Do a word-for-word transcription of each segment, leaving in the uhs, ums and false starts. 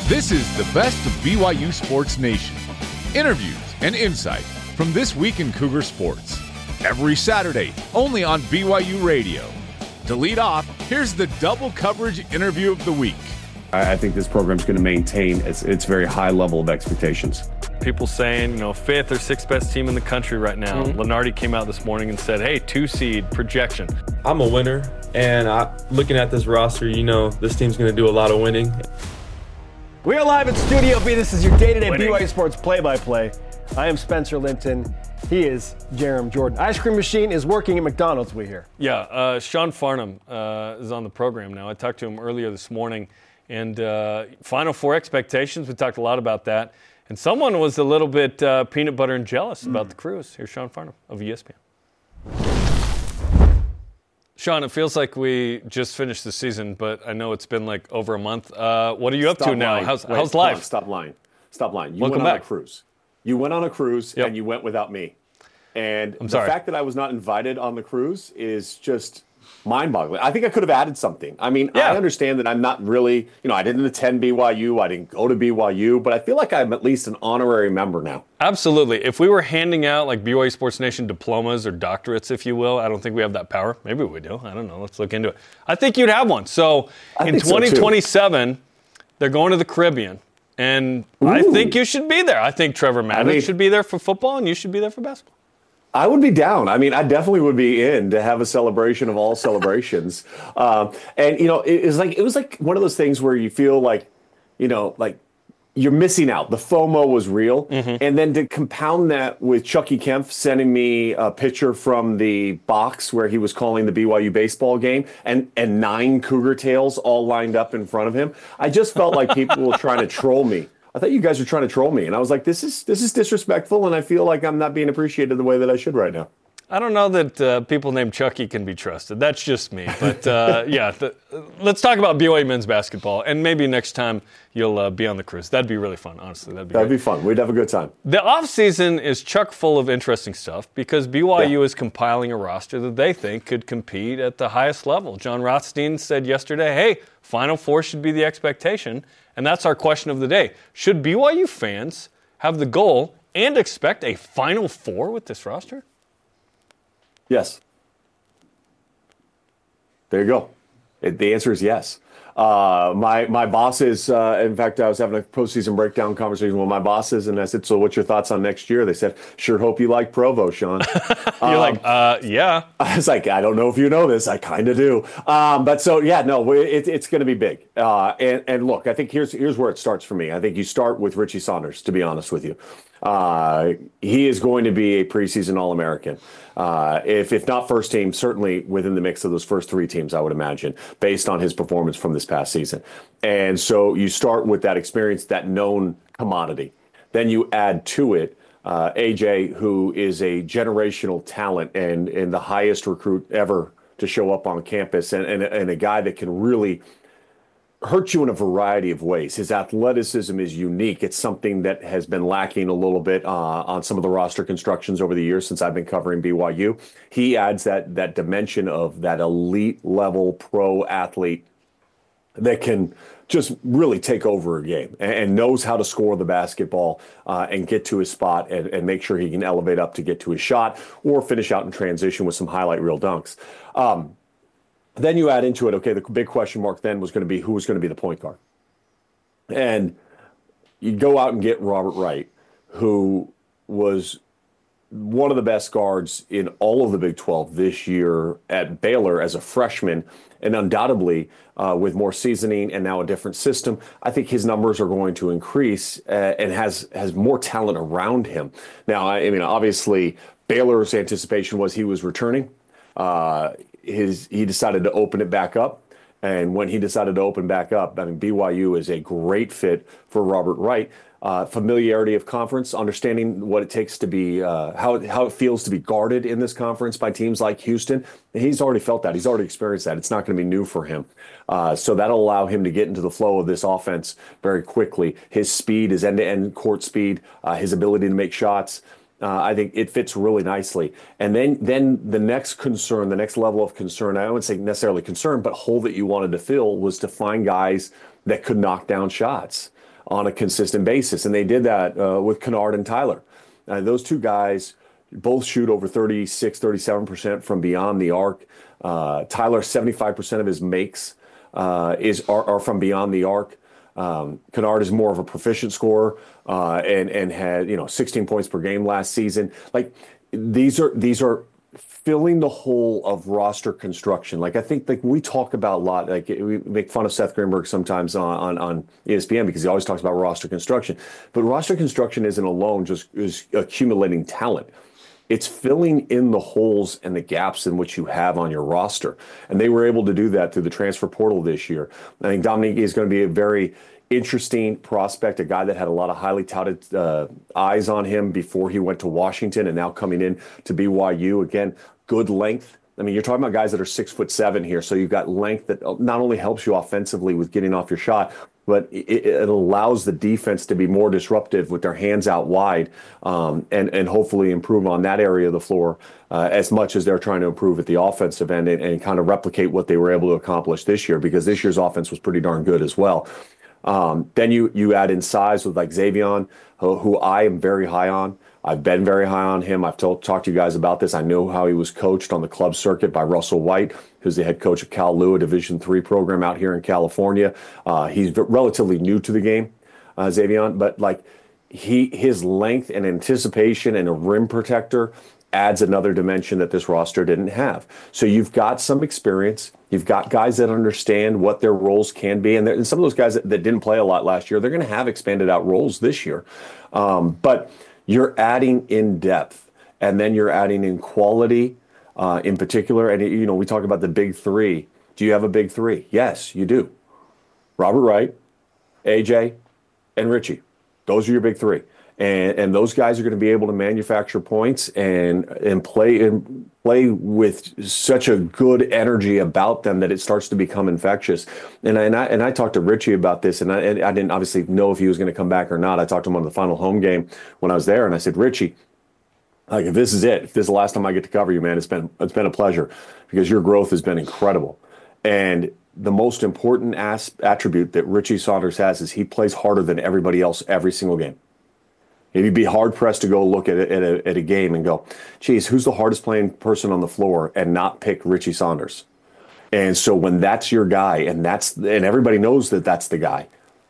This is the best of B Y U Sports Nation. Interviews and insight from This Week in Cougar Sports. Every Saturday, only on B Y U Radio. To lead off, here's the double coverage interview of the week. I think this program is going to maintain its, its very high level of expectations. People saying, you know, fifth or sixth best team in the country right now. Mm-hmm. Lenardi came out this morning and said, hey, two seed projection. I'm a winner, and I, looking at this roster, you know, this team's going to do a lot of winning. We are live at Studio B. This is your day-to-day B Y U Sports play-by-play. I am Spencer Linton. He is Jerem Jordan. Ice cream machine is working at McDonald's, we hear. Yeah, uh, Sean Farnham uh, is on the program now. I talked to him earlier this morning. And uh, Final Four expectations, we talked a lot about that. And someone was a little bit uh, peanut butter and jealous mm. about the Cruise. Here's Sean Farnham of E S P N. Sean, it feels like we just finished the season, but I know it's been like over a month. Uh, what are you up Stop to now? lying. How's, Wait, how's life? On, stop lying. Stop lying. You Welcome went on back. a cruise. You went on a cruise, yep. and you went without me. And I'm the sorry. fact that I was not invited on the cruise is just mind-boggling. I think I could have added something. I mean, yeah. I understand that I'm not really, you know, I didn't attend B Y U. I didn't go to B Y U, but I feel like I'm at least an honorary member now. Absolutely. If we were handing out like B Y U Sports Nation diplomas or doctorates, if you will, I don't think we have that power. Maybe we do. I don't know. Let's look into it. I think you'd have one. So I in twenty twenty-seven, so they're going to the Caribbean. And Ooh. I think you should be there. I think Trevor Maddox I mean, should be there for football, and you should be there for basketball. I would be down. I mean, I definitely would be in to have a celebration of all celebrations. um, and, you know, it, it was like it was like one of those things where you feel like, you know, like you're missing out. The FOMO was real. Mm-hmm. And then to compound that with Chucky Kempf sending me a picture from the box where he was calling the B Y U baseball game and, and nine Cougar tails all lined up in front of him, I just felt like people were trying to troll me. I thought you guys were trying to troll me. And I was like, this is this is disrespectful, and I feel like I'm not being appreciated the way that I should right now. I don't know that uh, people named Chucky can be trusted. That's just me. But, uh, yeah, the, let's talk about B Y U men's basketball. And maybe next time you'll uh, be on the cruise. That'd be really fun, honestly. That'd be That'd great. be fun. We'd have a good time. The offseason is chock full of interesting stuff because B Y U yeah. is compiling a roster that they think could compete at the highest level. John Rothstein said yesterday, hey, Final Four should be the expectation. And that's our question of the day. Should B Y U fans have the goal and expect a Final Four with this roster? Yes. There you go. It, the answer is yes. Uh, my my bosses, uh, in fact, I was having a postseason breakdown conversation with my bosses, and I said, so what's your thoughts on next year? They said, sure hope you like Provo, Sean. You're um, like, uh, yeah. I was like, I don't know if you know this. I kind of do. Um, but so, yeah, no, it, it's going to be big. Uh, and, and look, I think here's here's where it starts for me. I think you start with Richie Saunders, to be honest with you. Uh, he is going to be a preseason All-American. Uh, if if not first team, certainly within the mix of those first three teams, I would imagine, based on his performance from this past season. And so you start with that experience, that known commodity. Then you add to it uh, A J, who is a generational talent and, and the highest recruit ever to show up on campus, and, and, and a guy that can really hurt you in a variety of ways. His athleticism is unique. It's something that has been lacking a little bit uh, on some of the roster constructions over the years since I've been covering B Y U. He adds that that dimension of that elite level pro athlete that can just really take over a game and, and knows how to score the basketball uh, and get to his spot and, and make sure he can elevate up to get to his shot or finish out in transition with some highlight reel dunks. Um, Then you add into it, okay, the big question mark then was going to be who was going to be the point guard. And you go out and get Robert Wright, who was one of the best guards in all of the Big twelve this year at Baylor as a freshman, and undoubtedly uh, with more seasoning and now a different system, I think his numbers are going to increase uh, and has has more talent around him. Now, I, I mean, obviously, Baylor's anticipation was he was returning. Uh, his he decided to open it back up. And when he decided to open back up, I mean, B Y U is a great fit for Robert Wright. Uh, familiarity of conference, understanding what it takes to be, uh, how, how it feels to be guarded in this conference by teams like Houston. He's already felt that. He's already experienced that. It's not going to be new for him. Uh, so that'll allow him to get into the flow of this offense very quickly. His speed, his end-to-end court speed, uh, his ability to make shots. Uh, I think it fits really nicely. And then then the next concern, the next level of concern, I wouldn't say necessarily concern, but hole that you wanted to fill was to find guys that could knock down shots. on a consistent basis. And they did that uh, with Kennard and Tyler. Uh, those two guys both shoot over thirty-six, thirty-seven percent from beyond the arc. Uh, Tyler, seventy-five percent of his makes uh, is are, are from beyond the arc. Um, Kennard is more of a proficient scorer uh, and and had you know sixteen points per game last season. Like these are these are filling the hole of roster construction. Like I think like we talk about a lot. Like we make fun of Seth Greenberg sometimes on on, on E S P N because he always talks about roster construction. But roster construction isn't alone just is accumulating talent. It's filling in the holes and the gaps in which you have on your roster. And they were able to do that through the transfer portal this year. I think Dominique is going to be a very interesting prospect, a guy that had a lot of highly touted uh, eyes on him before he went to Washington and now coming in to B Y U. Again, good length. I mean, you're talking about guys that are six foot seven here. So you've got length that not only helps you offensively with getting off your shot, but it, it allows the defense to be more disruptive with their hands out wide um, and, and hopefully improve on that area of the floor uh, as much as they're trying to improve at the offensive end and, and kind of replicate what they were able to accomplish this year, because this year's offense was pretty darn good as well. Um, then you you add in size with like Xavion, who, who I am very high on. I've been very high on him. I've told, talked to you guys about this. I know how he was coached on the club circuit by Russell White, who's the head coach of Cal Lu, a Division three program out here in California. Uh, he's relatively new to the game, uh, Xavion, but like he his length and anticipation and a rim protector adds another dimension that this roster didn't have. So you've got some experience. You've got guys that understand what their roles can be. And, and some of those guys that, that didn't play a lot last year, they're going to have expanded out roles this year. Um, but you're adding in depth, and then you're adding in quality uh, in particular. And, you know, we talk about the big three. Do you have a big three? Yes, you do. Robert Wright, A J, and Richie. Those are your big three. And, and those guys are going to be able to manufacture points and and play and play with such a good energy about them that it starts to become infectious. And I, and I and I talked to Richie about this, and I, and I didn't obviously know if he was going to come back or not. I talked to him on the final home game when I was there, and I said, Richie, like if this is it, if this is the last time I get to cover you, man, it's been it's been a pleasure because your growth has been incredible. And the most important as, attribute that Richie Saunders has is he plays harder than everybody else every single game. You'd be hard-pressed to go look at a, at, a, at a game and go, geez, who's the hardest playing person on the floor, and not pick Richie Saunders. And so when that's your guy, and that's and everybody knows that that's the guy,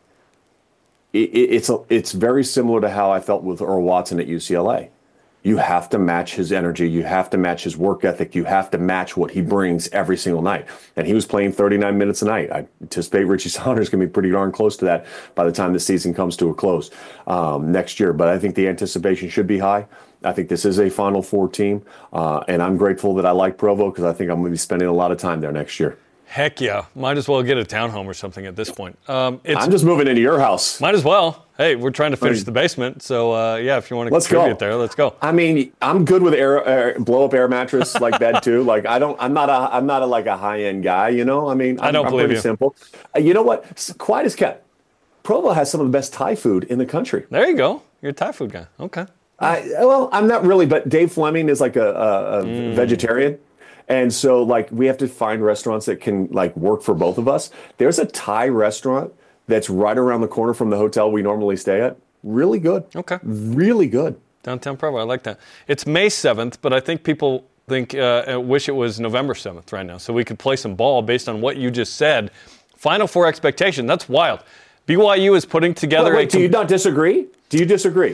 it, it, it's a, it's very similar to how I felt with Earl Watson at U C L A. You have to match his energy. You have to match his work ethic. You have to match what he brings every single night. And he was playing thirty-nine minutes a night. I anticipate Richie Saunders can be pretty darn close to that by the time the season comes to a close um, next year. But I think the anticipation should be high. I think this is a Final Four team. Uh, and I'm grateful that I like Provo because I think I'm going to be spending a lot of time there next year. Heck yeah. Might as well get a townhome or something at this point. Um, it's, I'm just moving into your house. Might as well. Hey, we're trying to finish I mean, the basement. So, uh, yeah, if you want to let's contribute go. there, let's go. I mean, I'm good with air, air blow-up air mattress like bed, too. Like, I don't, I'm not a, I'm not a, like a high-end guy, you know? I mean, I'm, I don't I'm believe pretty you. simple. Uh, you know what? It's quiet as kept. Provo has some of the best Thai food in the country. There you go. You're a Thai food guy. Okay. I, well, I'm not really, but Dave Fleming is like a, a, a mm. vegetarian. And so, like, we have to find restaurants that can, like, work for both of us. There's a Thai restaurant that's right around the corner from the hotel we normally stay at. Really good. Okay. Really good. Downtown Provo. I like that. It's May seventh, but I think people think uh, wish it was November seventh right now so we could play some ball based on what you just said. Final Four expectation. That's wild. B Y U is putting together wait, wait, a... Do you not disagree? Do you disagree?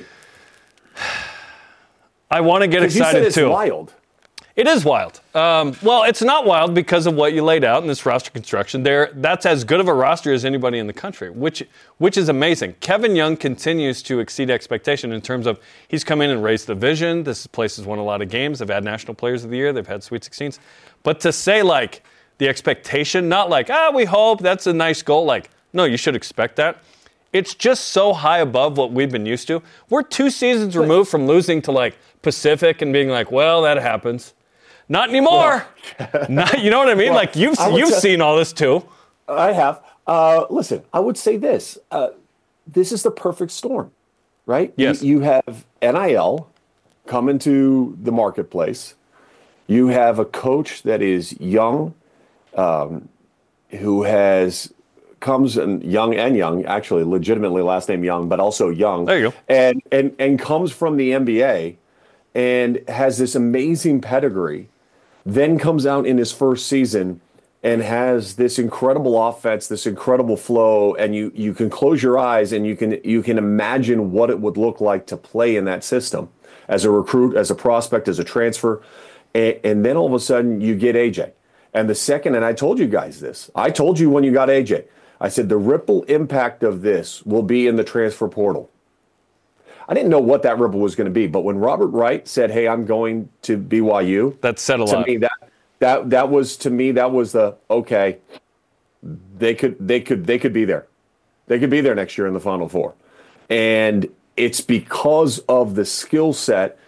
I want to get excited, you said it's too. wild. It is wild. Um, well, it's not wild because of what you laid out in this roster construction. There, that's as good of a roster as anybody in the country, which which is amazing. Kevin Young continues to exceed expectation in terms of he's come in and raised the vision. This place has won a lot of games. They've had National Players of the Year. They've had Sweet sixteens. But to say, like, the expectation, not like, ah, we hope, that's a nice goal. Like, no, you should expect that. It's just so high above what we've been used to. We're two seasons removed from losing to, like, Pacific and being like, well, that happens. Not anymore. Well, Not, you know what I mean? Well, like you've you've t- seen all this too. I have. Uh, listen, I would say this. Uh, this is the perfect storm, right? Yes. You, you have N I L come into the marketplace. You have a coach that is young, um, who has comes and Young and Young, actually legitimately last name Young, but also Young. There you go. And and and comes from the N B A and has this amazing pedigree, then comes out in his first season and has this incredible offense, this incredible flow, and you you can close your eyes and you can you can imagine what it would look like to play in that system as a recruit, as a prospect, as a transfer. And, and then all of a sudden you get A J. And the second, and I told you guys this, I told you when you got A J, I said the ripple impact of this will be in the transfer portal. I didn't know what that ripple was going to be, but when Robert Wright said, "Hey, I'm going to B Y U," that said a to lot. me, that that that was to me that was the okay. They could they could they could be there, they could be there next year in the Final Four, and it's because of the skill set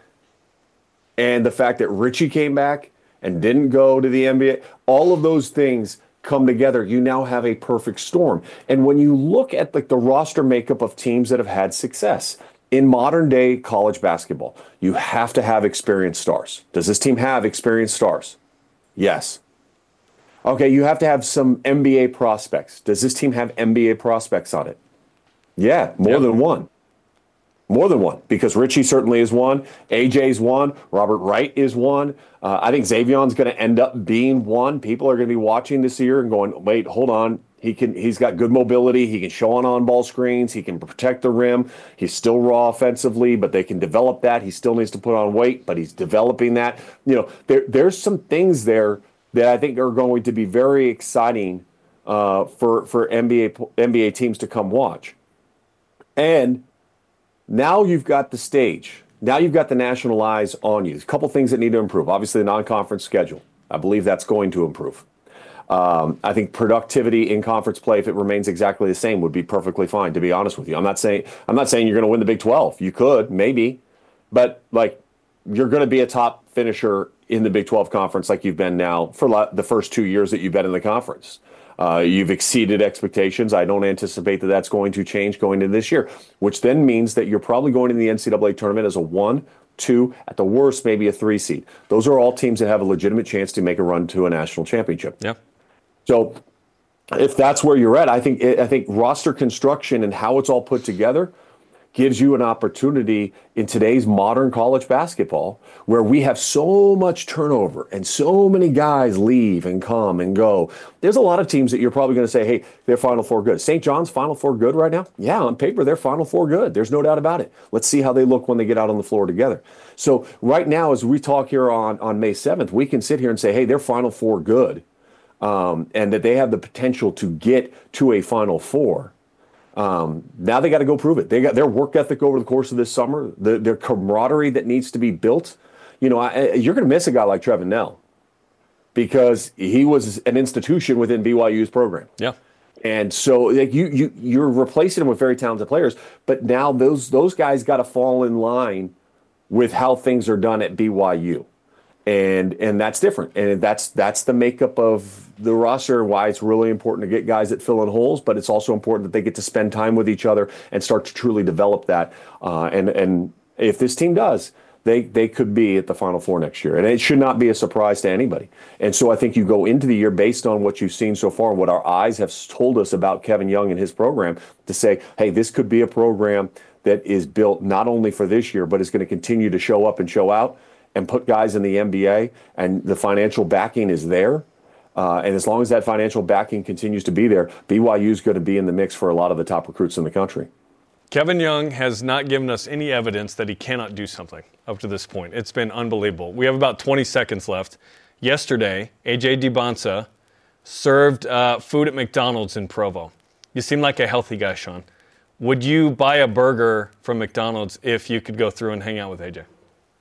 and the fact that Richie came back and didn't go to the N B A. All of those things come together. You now have a perfect storm. And when you look at like the roster makeup of teams that have had success in modern day college basketball, you have to have experienced stars. Does this team have experienced stars? Yes. Okay, you have to have some N B A prospects. Does this team have N B A prospects on it? Yeah, more yep. than one. More than one, because Richie certainly is one. A J's one. Robert Wright is one. Uh, I think Xavion's going to end up being one. People are going to be watching this year and going, wait, hold on. He can. He's got good mobility. He can show on on-ball screens. He can protect the rim. He's still raw offensively, but they can develop that. He still needs to put on weight, but he's developing that. You know, there there's some things there that I think are going to be very exciting uh, for for N B A N B A teams to come watch. And now you've got the stage. Now you've got the national eyes on you. There's a couple things that need to improve. Obviously, the non-conference schedule. I believe that's going to improve. Um, I think productivity in conference play, if it remains exactly the same, would be perfectly fine, to be honest with you. I'm not saying I'm not saying you're going to win the Big twelve. You could, maybe. But, like, you're going to be a top finisher in the Big twelve conference like you've been now for the first two years that you've been in the conference. Uh, you've exceeded expectations. I don't anticipate that that's going to change going into this year, which then means that you're probably going to the N C double A tournament as a one, two, at the worst, maybe a three seed. Those are all teams that have a legitimate chance to make a run to a national championship. Yeah. So if that's where you're at, I think I think roster construction and how it's all put together gives you an opportunity in today's modern college basketball where we have so much turnover and so many guys leave and come and go. There's a lot of teams that you're probably going to say, hey, they're Final Four good. Saint John's Final Four good right now? Yeah, on paper, they're Final Four good. There's no doubt about it. Let's see how they look when they get out on the floor together. So right now, as we talk here on, on May seventh, we can sit here and say, hey, they're Final Four good, um, and that they have the potential to get to a Final Four. Um, now they got to go prove it. They got their work ethic over the course of this summer, the, their camaraderie that needs to be built. You know, I, you're going to miss a guy like Trevin Knell because he was an institution within B Y U's program. Yeah. And so like you, you, you're replacing him with very talented players, but now those, those guys got to fall in line with how things are done at B Y U. And and that's different. And that's that's the makeup of the roster and why it's really important to get guys that fill in holes, but it's also important that they get to spend time with each other and start to truly develop that. Uh, and and if this team does, they they could be at the Final Four next year. And it should not be a surprise to anybody. And so I think you go into the year based on what you've seen so far and what our eyes have told us about Kevin Young and his program to say, hey, this could be a program that is built not only for this year, but is going to continue to show up and show out and put guys in the N B A, and the financial backing is there. Uh, and as long as that financial backing continues to be there, B Y U is going to be in the mix for a lot of the top recruits in the country. Kevin Young has not given us any evidence that he cannot do something up to this point. It's been unbelievable. We have about twenty seconds left. Yesterday, A J Dybantsa served uh, food at McDonald's in Provo. You seem like a healthy guy, Sean. Would you buy a burger from McDonald's if you could go through and hang out with A J?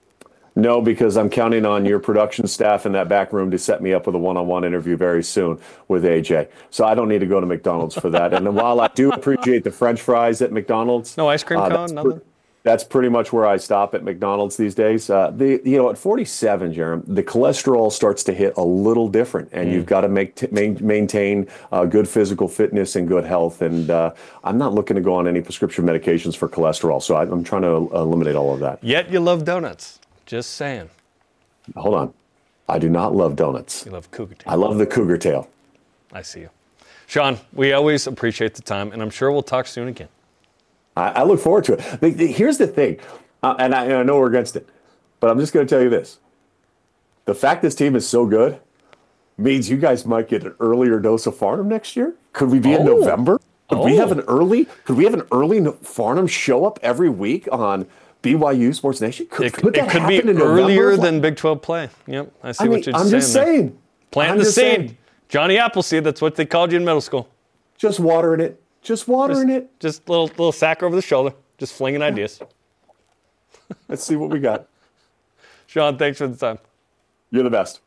No, because I'm counting on your production staff in that back room to set me up with a one-on-one interview very soon with A J. So I don't need to go to McDonald's for that. And while I do appreciate the French fries at McDonald's, no ice cream uh, cone, nothing. Pre- that's pretty much where I stop at McDonald's these days. Uh, the you know at forty-seven, Jeremy, the cholesterol starts to hit a little different, and mm. you've got to make t- main, maintain uh, good physical fitness and good health. And uh, I'm not looking to go on any prescription medications for cholesterol, so I, I'm trying to eliminate all of that. Yet you love donuts. Just saying. Hold on. I do not love donuts. You love cougar tail. I love the cougar tail. I see you. Sean, we always appreciate the time, and I'm sure we'll talk soon again. I, I look forward to it. The, the, here's the thing, uh, and I, and I know we're against it, but I'm just going to tell you this. The fact this team is so good means you guys might get an earlier dose of Farnham next year. Could we be oh. in November? Could oh. we have an early? Could we have an early Farnham show up every week on B Y U Sports Nation? Could, it could, it could be earlier than Big twelve play. Yep, I see I mean, what you're I'm saying. Just saying. Plant I'm the just seed. saying. Johnny Appleseed, that's what they called you in middle school. Just watering it. Just watering just, it. Just a little, little sack over the shoulder. Just flinging ideas. Let's see what we got. Sean, thanks for the time. You're the best.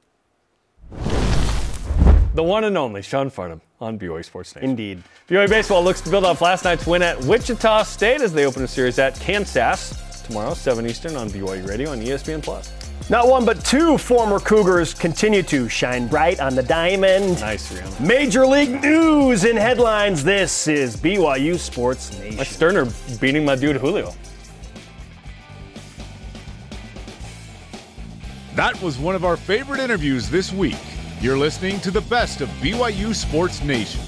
The one and only Sean Farnham on B Y U Sports Nation. Indeed. B Y U Baseball looks to build off last night's win at Wichita State as they open a series at Kansas tomorrow, seven Eastern on B Y U Radio and E S P N Plus. Not one, but two former Cougars continue to shine bright on the diamond. Nice, Rihanna. Major League news in headlines. This is B Y U Sports Nation. Like Sterner beating my dude Julio. That was one of our favorite interviews this week. You're listening to the best of B Y U Sports Nation.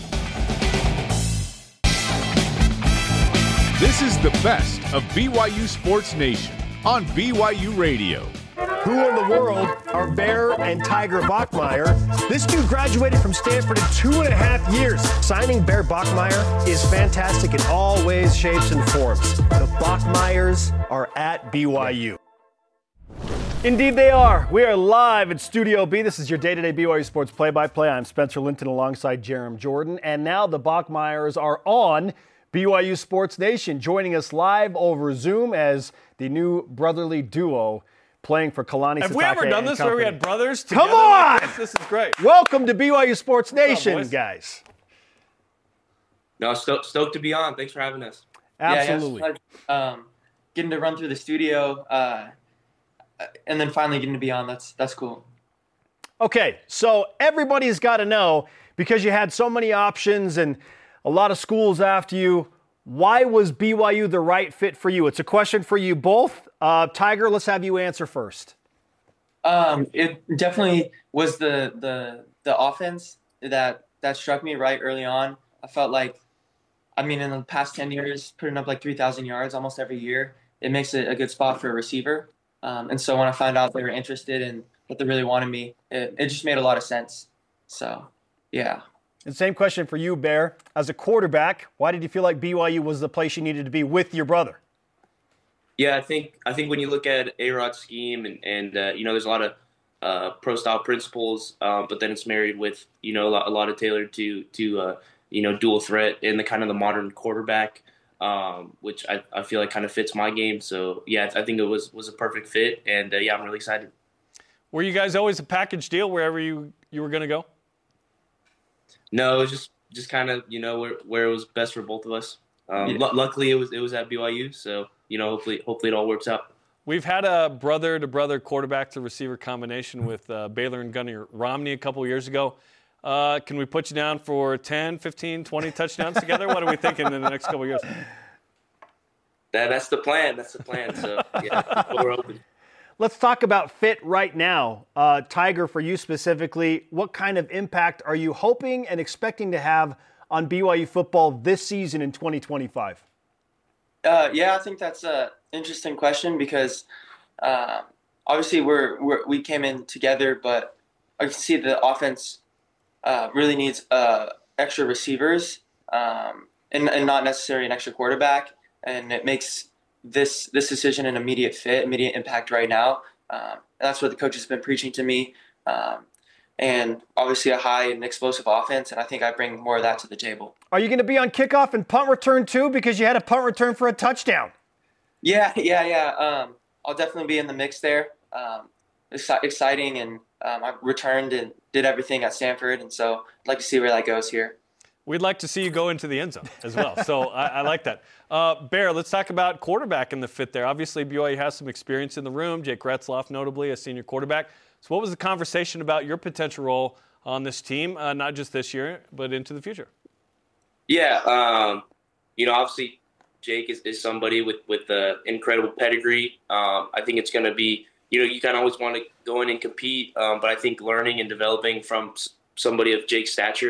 This is the best of B Y U Sports Nation on B Y U Radio. Who in the world are Bear and Tiger Bachmeier? This dude graduated from Stanford in two and a half years. Signing Bear Bachmeier is fantastic in all ways, shapes, and forms. The Bachmeiers are at B Y U. Indeed they are. We are live at Studio B. This is your day-to-day B Y U Sports play-by-play. I'm Spencer Linton alongside Jerem Jordan. And now the Bachmeiers are on B Y U Sports Nation, joining us live over Zoom as the new brotherly duo playing for Kalani Sitake. Have we ever done this where we had brothers together? Come on! Like this? This is great. Welcome to B Y U Sports Nation, up, guys. No, stoked, stoked to be on. Thanks for having us. Absolutely. Yeah, yeah, um, getting to run through the studio uh, and then finally getting to be on, that's that's cool. Okay, so everybody's got to know, because you had so many options and a lot of schools after you, why was B Y U the right fit for you? It's a question for you both. Uh, Tiger, let's have you answer first. Um, it definitely was the the the offense that that struck me right early on. I felt like, I mean, in the past ten years, putting up like three thousand yards almost every year, it makes it a good spot for a receiver. Um, and so when I found out they were interested and that they really wanted me, it, it just made a lot of sense. So, yeah. And same question for you, Bear. As a quarterback, why did you feel like B Y U was the place you needed to be with your brother? Yeah, I think I think when you look at A-Rod's scheme and, and uh, you know, there's a lot of uh, pro-style principles, um, but then it's married with, you know, a lot, a lot of tailored to, to uh, you know, dual threat and the kind of the modern quarterback, um, which I, I feel like kind of fits my game. So, yeah, I think it was, was a perfect fit. And, uh, yeah, I'm really excited. Were you guys always a package deal wherever you, you were going to go? No, it was just, just kind of, you know, where, where it was best for both of us. Um, Yeah. l- luckily, it was it was at B Y U, so, you know, hopefully hopefully it all works out. We've had a brother-to-brother quarterback-to-receiver combination with uh, Baylor and Gunnar Romney a couple of years ago. Uh, can we put you down for ten, fifteen, twenty touchdowns together? What are we thinking in the next couple of years? That That's the plan. That's the plan. So, yeah, we're open. Let's talk about fit right now. Uh, Tiger, for you specifically, what kind of impact are you hoping and expecting to have on B Y U football this season in twenty twenty-five? Uh, yeah, I think that's an interesting question because uh, obviously we're, we're we came in together, but I can see the offense uh, really needs uh, extra receivers um, and, and not necessarily an extra quarterback, and it makes this this decision an immediate fit, immediate impact right now. Um, and that's what the coach has been preaching to me. Um, and obviously a high and explosive offense, and I think I bring more of that to the table. Are you going to be on kickoff and punt return too, because you had a punt return for a touchdown? Yeah, yeah, yeah. Um, I'll definitely be in the mix there. Um, it's exciting, and um, I returned and did everything at Stanford, and so I'd like to see where that goes here. We'd like to see you go into the end zone as well, so I, I like that. Uh, Bear, let's talk about quarterback and the fit there. Obviously, B Y U has some experience in the room. Jake Retzloff, notably, a senior quarterback. So what was the conversation about your potential role on this team, uh, not just this year, but into the future? Yeah, um, you know, obviously Jake is, is somebody with, with uh, incredible pedigree. Um, I think it's going to be, you know, you kind of always want to go in and compete, um, but I think learning and developing from somebody of Jake's stature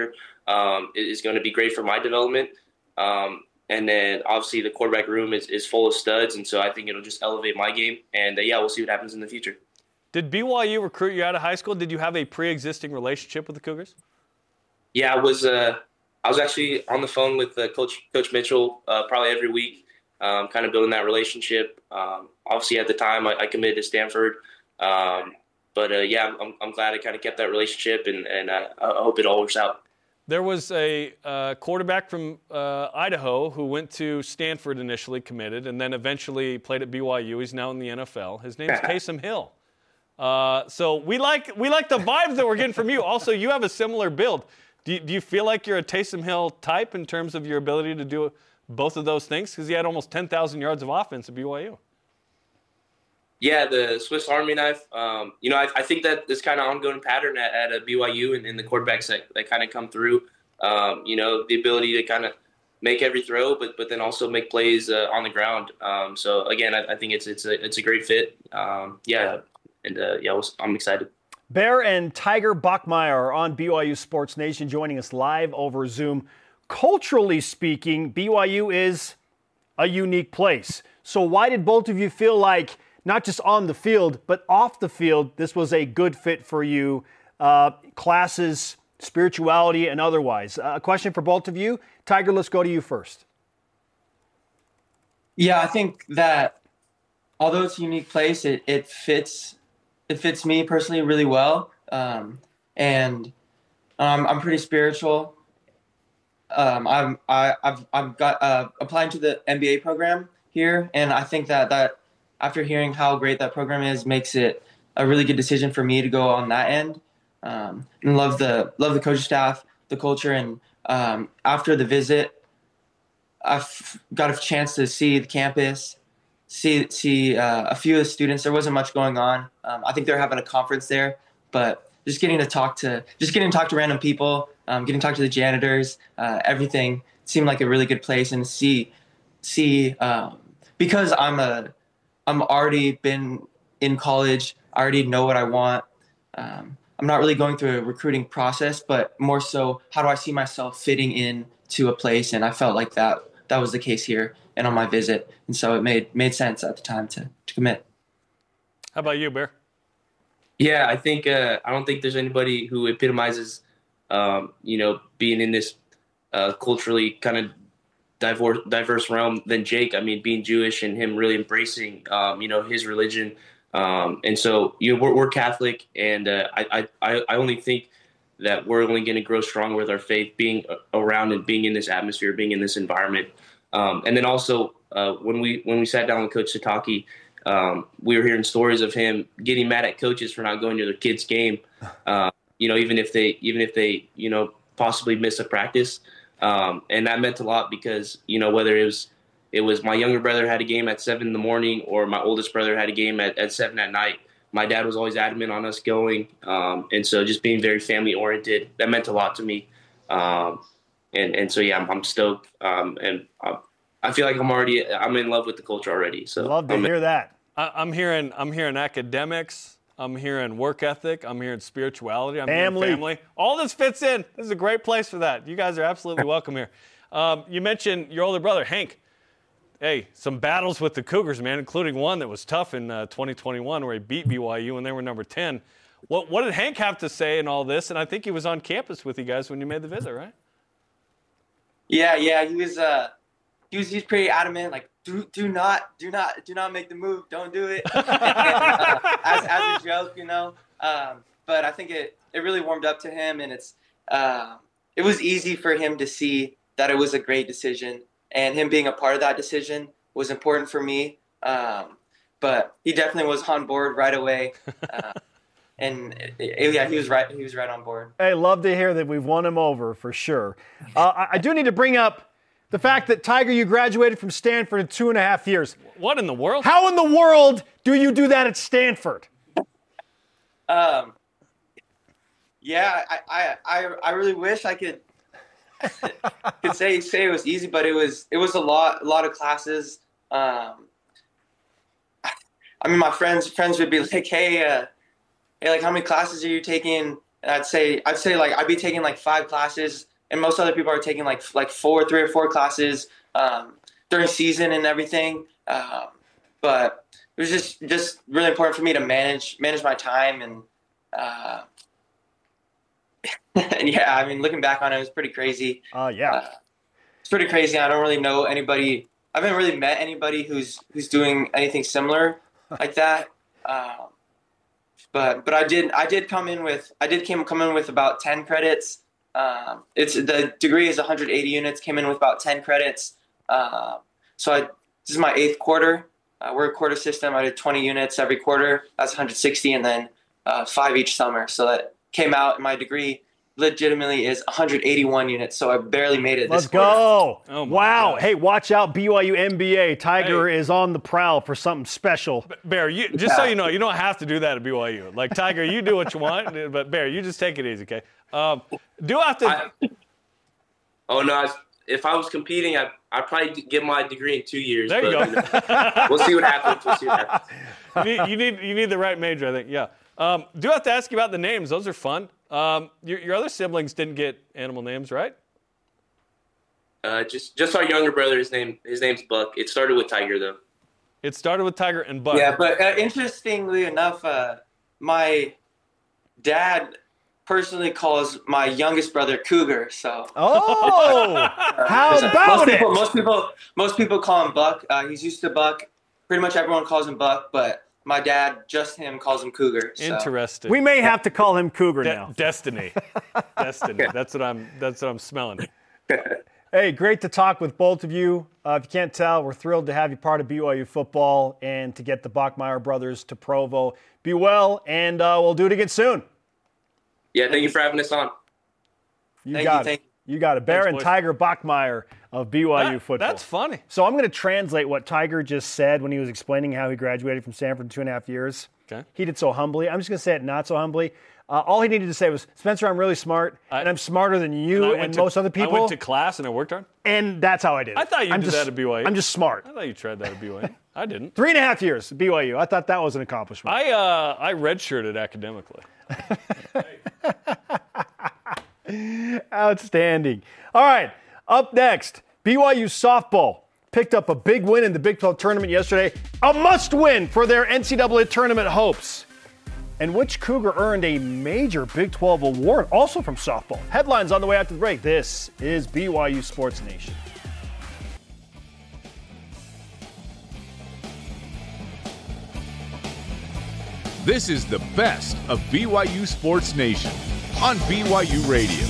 um, is going to be great for my development. Um, and then obviously the quarterback room is, is full of studs, and so I think it'll just elevate my game. And uh, yeah, we'll see what happens in the future. Did B Y U recruit you out of high school? Did you have a pre-existing relationship with the Cougars? Yeah, I was. Uh, I was actually on the phone with uh, Coach Coach Mitchell uh, probably every week, um, kind of building that relationship. Um, obviously, at the time, I, I committed to Stanford, um, but uh, yeah, I'm, I'm glad I kind of kept that relationship, and and I, I hope it all works out. There was a uh, quarterback from uh, Idaho who went to Stanford initially, committed, and then eventually played at B Y U. He's now in the N F L. His name's Taysom Hill. Uh, so we like we like the vibes that we're getting from you. Also, you have a similar build. Do you, do you feel like you're a Taysom Hill type in terms of your ability to do both of those things? Because he had almost ten thousand yards of offense at B Y U. Yeah, the Swiss Army knife. Um, you know, I, I think that this kind of ongoing pattern at, at a B Y U and, and the quarterbacks that, that kind of come through. Um, you know, the ability to kind of make every throw, but but then also make plays uh, on the ground. Um, so again, I, I think it's it's a it's a great fit. Um, yeah. And, uh, yeah, I'm excited. Bear and Tiger Bachmeier are on B Y U Sports Nation, joining us live over Zoom. Culturally speaking, B Y U is a unique place. So why did both of you feel like, not just on the field, but off the field, this was a good fit for you, uh, classes, spirituality, and otherwise? A uh, question for both of you. Tiger, let's go to you first. Yeah, I think that although it's a unique place, it, it fits It fits me personally really well, um, and um, I'm pretty spiritual. Um, I'm I, I've I've got uh, applying to the M B A program here, and I think that that after hearing how great that program is, makes it a really good decision for me to go on that end. Um, and love the love the coaching staff, the culture, and um, after the visit, I've got a chance to see the campus. See, see uh, a few of the students. There wasn't much going on. Um, I think they're having a conference there, but just getting to talk to, just getting to talk to random people, um, getting to talk to the janitors, uh, everything seemed like a really good place. And see, see, um, because I'm a, I'm already been in college. I already know what I want. Um, I'm not really going through a recruiting process, but more so, how do I see myself fitting in to a place? And I felt like that that was the case here and on my visit, and so it made made sense at the time to, to commit. How about you, Bear? Yeah, I think uh, I don't think there's anybody who epitomizes, um, you know, being in this uh, culturally kind of diverse diverse realm than Jake. I mean, being Jewish and him really embracing, um, you know, his religion, um, and so you know, we're, we're Catholic, and uh, I, I I only think that we're only going to grow stronger with our faith, being around and being in this atmosphere, being in this environment. Um, and then also uh, when we when we sat down with Coach Sataki, um, we were hearing stories of him getting mad at coaches for not going to their kids' game. Uh, you know, even if they even if they you know possibly miss a practice, um, and that meant a lot because you know whether it was it was my younger brother had a game at seven in the morning or my oldest brother had a game at, at seven at night. My dad was always adamant on us going, um, and so just being very family oriented, that meant a lot to me. Um, And and so yeah, I'm, I'm stoked, um, and I, I feel like I'm already I'm in love with the culture already. So love to I'm, hear that. I, I'm hearing I'm hearing academics. I'm hearing work ethic. I'm hearing spirituality. I'm family. hearing family. All this fits in. This is a great place for that. You guys are absolutely welcome here. Um, you mentioned your older brother Hank. Hey, some battles with the Cougars, man, including one that was tough in uh, twenty twenty-one where he beat B Y U when they were number ten. What what did Hank have to say in all this? And I think he was on campus with you guys when you made the visit, right? Yeah, yeah, he was. Uh, he was. He's pretty adamant. Like, do do not, do not, do not make the move. Don't do it. and, uh, as as a joke, you know. Um, but I think it it really warmed up to him, and it's uh, it was easy for him to see that it was a great decision, and him being a part of that decision was important for me. Um, but he definitely was on board right away. Uh, And it, it, yeah, he was right. He was right on board. Hey, love to hear that we've won him over for sure. Uh, I, I do need to bring up the fact that Tiger, you graduated from Stanford in two and a half years. What in the world? How in the world do you do that at Stanford? Um. Yeah, I, I, I, I really wish I could could say say it was easy, but it was it was a lot a lot of classes. Um. I mean, my friends friends would be like, "Hey, uh, hey, like, how many classes are you taking?" And I'd say I'd say like I'd be taking like five classes, and most other people are taking like like four, three or four classes um, during season and everything. Um, but it was just just really important for me to manage manage my time and. Uh, and yeah, I mean, looking back on it, it was pretty crazy. Uh, yeah. Uh, it's pretty crazy. I don't really know anybody. I haven't really met anybody who's who's doing anything similar like that. Um, but but I did I did come in with I did came come in with about ten credits. Um, it's the degree is one hundred eighty units. Came in with about ten credits. Uh, so I this is my eighth quarter. Uh, we're a quarter system. I did twenty units every quarter. That's one hundred sixty, and then uh, five each summer. So that came out in my degree. Legitimately is one hundred eighty-one units, so I barely made it. Let's this quarter. go! Oh my wow! gosh. Hey, watch out, B Y U N B A. Tiger Hey. is on the prowl for something special. Bear, you, just so you know, you don't have to do that at B Y U. Like, Tiger, you do what you want, but Bear, you just take it easy, okay? Um, do have to. I, oh no! I, if I was competing, I I'd probably get my degree in two years. There you but, go. We'll see what happens. We'll see what happens. you, need, you need you need the right major, I think. Yeah. Um, do have to ask you about the names. Those are fun. Um, your, your other siblings didn't get animal names, right? Uh, just just our younger brother. His name his name's Buck. It started with Tiger though. It started with Tiger and Buck. Yeah, but uh, interestingly enough, uh, my dad personally calls my youngest brother Cougar. So Oh, how most about it? people, most people, most people call him Buck. Uh, he's used to Buck. Pretty much everyone calls him Buck, but my dad, just him, calls him Cougar. So. Interesting. We may have to call him Cougar De- now. Destiny. Destiny. That's what I'm. That's what I'm smelling. Hey, great to talk with both of you. Uh, if you can't tell, we're thrilled to have you part of B Y U football and to get the Bachmeier brothers to Provo. Be well, and uh, we'll do it again soon. Yeah, thank you for having us on. You Thank got you, it. thank You got it. Bear Thanks, and boys. Tiger Bachmeier of B Y U That- football. That's funny. So I'm going to translate what Tiger just said when he was explaining how he graduated from Stanford in two and a half years. Okay. He did so humbly. I'm just going to say it not so humbly. Uh, all he needed to say was, Spencer, I'm really smart, I- and I'm smarter than you I and, went to- most other people. I went to class and I worked hard. and that's how I did it. I thought you I'm did just, that at B Y U. I'm just smart. I thought you tried that at B Y U. I didn't. Three and a half years at B Y U. I thought that was an accomplishment. I uh, I redshirted academically. Outstanding. All right, up next, B Y U softball picked up a big win in the Big twelve tournament yesterday. A must-win for their N C double A tournament hopes. And which Cougar earned a major Big twelve award, also from softball. Headlines on the way after the break. This is B Y U Sports Nation. This is the best of B Y U Sports Nation on B Y U Radio.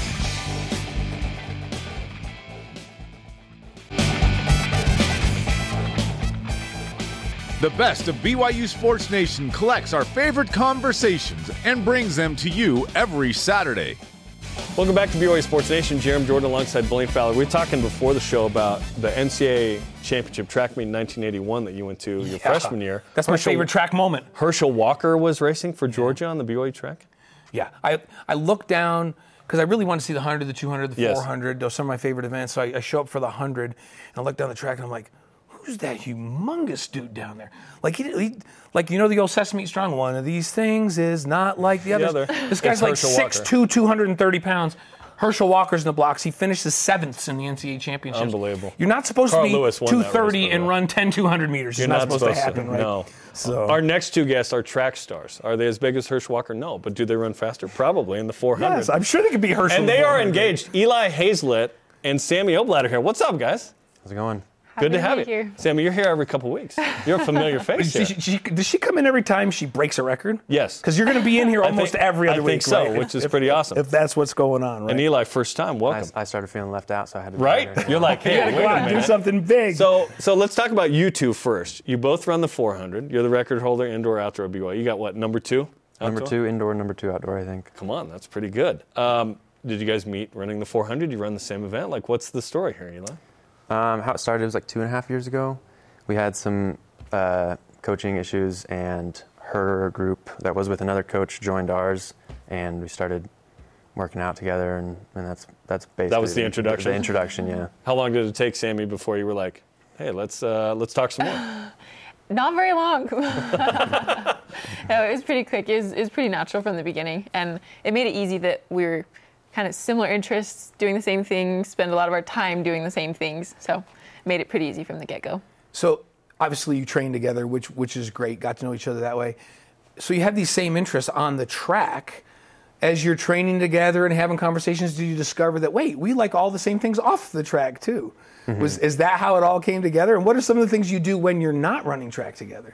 The best of B Y U Sports Nation collects our favorite conversations and brings them to you every Saturday. Welcome back to B Y U Sports Nation. Jerem Jordan alongside Blaine Fowler. We were talking before the show about the N C double A championship track meet in nineteen eighty-one that you went to your Yeah. freshman year. That's my Herschel- favorite track moment. Herschel Walker was racing for Georgia on the B Y U track. Yeah, I I looked down because I really wanted to see the one hundred, the two hundred, the Yes. four hundred. Those are some of my favorite events. So I, I show up for the one hundred, and I look down the track, and I'm like, who's that humongous dude down there? Like, he, he like you know the old Sesame Strong, one of these things is not like the, The others. other. This guy's It's like Herschel six Walker. two, two hundred thirty pounds. Herschel Walker's in the blocks. He finished the seventh in the N C double A championships. Unbelievable. You're not supposed Carl to be Lewis won that race, two thirty by the and way. run ten two hundred meters. You're it's not, supposed, to happen, right? No. So Our next two guests are track stars. Are they as big as Herschel Walker? No. But do they run faster? Probably in the four hundred. yes, I'm sure they could be Herschel. and they are four hundred. engaged. Eli Hazlett and Sammy Oblatter here. What's up, guys? How's it going? Good to Happy have be you. here. Sammy, you're here every couple weeks. You're a familiar face She, here. she, she, does she come in every time she breaks a record? Yes. Because you're going to be in here I almost think- every I other think week, so, right? which is If- pretty awesome. If that's what's going on, right? And Eli, first time, I, welcome. I started feeling left out, so I had to be Right? there. You're like, hey, you got to wait go out a and do minute. something big. So, so let's talk about you two first. You both run the four hundred. You're the record holder, indoor, outdoor at B Y U. You got what, number two? Number Outdoor? two indoor, number two outdoor, I think. Come on, that's pretty good. Um, did you guys meet running the four hundred? You run the same event? Like, what's the story here, Eli? Um, how it started was like two and a half years ago. We had some uh, coaching issues, and her group that was with another coach joined ours, and we started working out together, and, and that's that's basically was the introduction? The introduction, yeah. How long did it take, Sammy, before you were like, hey, let's uh, let's talk some more? Not very long. No, it was pretty quick. It was, it was pretty natural from the beginning, and it made it easy that we were kind of similar interests, doing the same things, spend a lot of our time doing the same things. So it made it pretty easy from the get-go. So obviously you train together, which which is great. Got to know each other that way. So you have these same interests on the track. As you're training together and having conversations, do you discover that, wait, we like all the same things off the track too? Mm-hmm. Was Is that how it all came together? And what are some of the things you do when you're not running track together?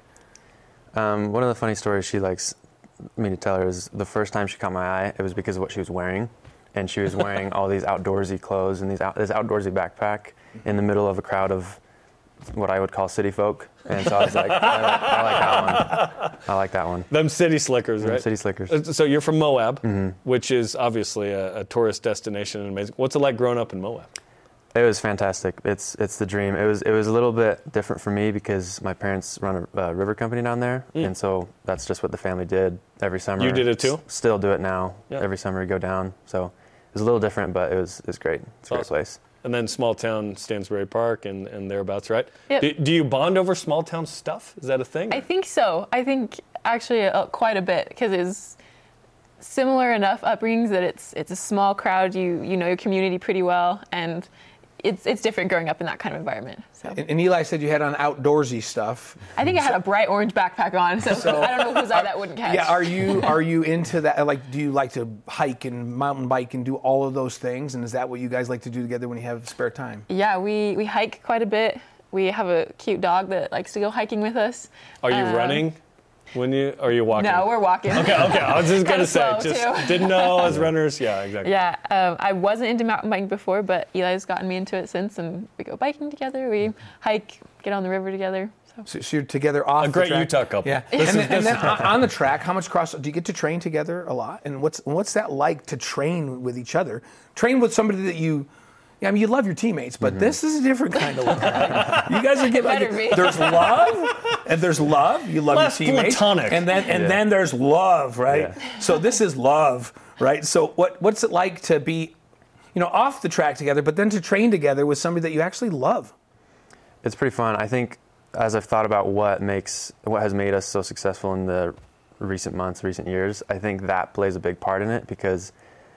Um, one of the funny stories she likes me to tell her is the first time she caught my eye, it was because of what she was wearing. And she was wearing all these outdoorsy clothes and these out, this outdoorsy backpack in the middle of a crowd of what I would call city folk. And so I was like, I, I like that one. I like that one. Them city slickers, Them right? City slickers. So you're from Moab, mm-hmm. which is obviously a, a tourist destination and amazing. What's it like growing up in Moab? It was fantastic. It's it's the dream. It was it was a little bit different for me because my parents run a uh, river company down there, mm. and so that's just what the family did every summer. You did it too? S- still do it now. Yeah. Every summer we go down. So it was a little different, but it was it was great. It's a awesome. great place. And then small town Stansbury Park and, and thereabouts, right? Yep. Do, do you bond over small town stuff? Is that a thing? I think so. I think actually uh, quite a bit because it's similar enough upbringings that it's it's a small crowd. You you know your community pretty well, and it's it's different growing up in that kind of environment. So. And, and Eli said you had on outdoorsy stuff. I think I had a bright orange backpack on, so, so I don't know who's I that wouldn't catch. Yeah, are you are you into that? Like, do you like to hike and mountain bike and do all of those things? And is that what you guys like to do together when you have spare time? Yeah, we we hike quite a bit. We have a cute dog that likes to go hiking with us. Are you um, running? When you or are you walking? No, we're walking. Okay, okay. I was just gonna say, slow, just too. didn't know as runners. Yeah, exactly. Yeah, um, I wasn't into mountain biking before, but Eli's gotten me into it since, and we go biking together. We hike, get on the river together. So, so, so you're together off a the great track. Utah couple. Yeah, This and is, then, and this then is on, on the track, how much cross do you get to train together a lot? And what's what's that like to train with each other? Train with somebody that you. Yeah, I mean, you love your teammates, but mm-hmm. this is a different kind of love. Right? You guys are getting like, there's love, and there's love. You love Less your teammates, platonic. and then and yeah. then there's love, right? Yeah. So this is love, right? So what what's it like to be, you know, off the track together, but then to train together with somebody that you actually love? It's pretty fun. I think as I've thought about what makes what has made us so successful in the recent months, recent years, I think that plays a big part in it because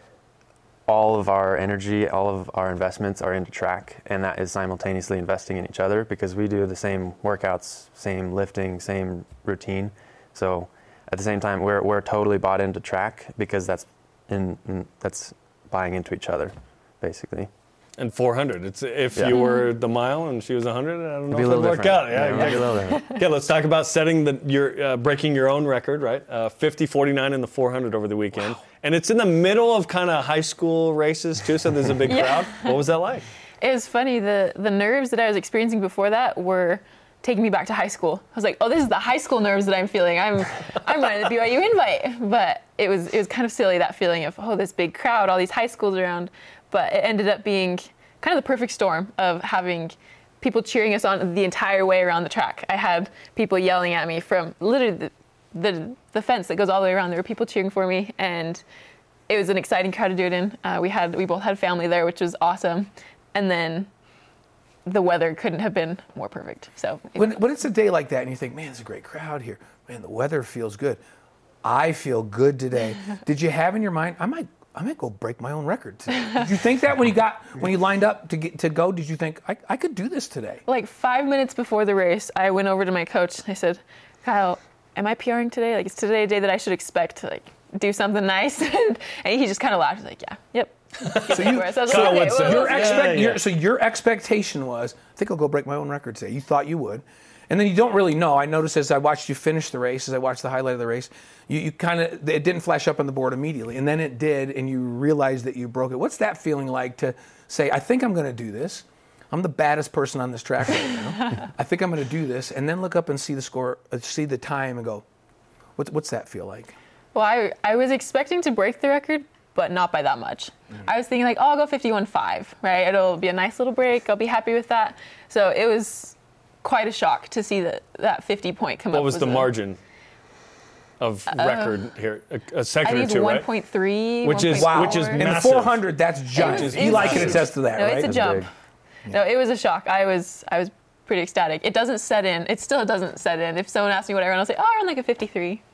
all of our energy, all of our investments are into track, and that is simultaneously investing in each other because we do the same workouts, same lifting, same routine. So at the same time, we're we're totally bought into track because that's in, in that's buying into each other, basically. And four hundred. It's if Yeah. you were the mile and she was one hundred. I don't know It'd be if a it'd little work different. out. Yeah, Yeah, exactly. it'd be a little different. Okay, let's talk about setting the your uh, breaking your own record, right? Uh, fifty forty-nine in the four hundred over the weekend. Wow. And it's in the middle of kind of high school races too, so there's a big Yeah. crowd. What was that like? it was funny. The the nerves that I was experiencing before that were taking me back to high school. I was like, oh, this is the high school nerves that I'm feeling. I'm I'm running the B Y U invite. But it was it was kind of silly, that feeling of, oh, this big crowd, all these high schools around. But it ended up being kind of the perfect storm of having people cheering us on the entire way around the track. I had people yelling at me from literally the, the, the fence that goes all the way around. There were people cheering for me, and it was an exciting crowd to do it in. Uh, we had we both had family there, which was awesome. And then the weather couldn't have been more perfect. So when, when it's a day like that and you think, man, it's a great crowd here. Man, the weather feels good. I feel good today. Did you have in your mind, I might I might go break my own record today? Did you think that when you got when you lined up to get to go? Did you think I, I could do this today? Like five minutes before the race, I went over to my coach and I said, Kyle, am I PRing today? Like, is today a day that I should expect to like do something nice? and he just kind of laughed. He's like, yeah, yep. So, you, so, so, okay, so, well, your we'll expect, yeah, yeah. your, so your expectation was, I think I'll go break my own record today. You thought you would. And then you don't really know. I noticed as I watched you finish the race, as I watched the highlight of the race, you, you kind of, it didn't flash up on the board immediately. And then it did, and you realized that you broke it. What's that feeling like to say, I think I'm going to do this. I'm the baddest person on this track right now. I think I'm going to do this. And then look up and see the score, uh, see the time and go, what's, what's that feel like? Well, I, I was expecting to break the record, but not by that much. Mm-hmm. I was thinking like, oh, I'll go fifty-one five, right? It'll be a nice little break. I'll be happy with that. So it was quite a shock to see that that fifty point come what up. What was the a, margin of uh, record here? A, a second I think or two, one right? point three, which is wow. which is In In massive. the four hundred, that's giant. It's- Eli it's- can attest to that, no, right? it's a That's jump. big. No, it was a shock. I was I was pretty ecstatic. It doesn't set in. It still doesn't set in. If someone asks me what I run, I'll say, oh, I run like a fifty-three.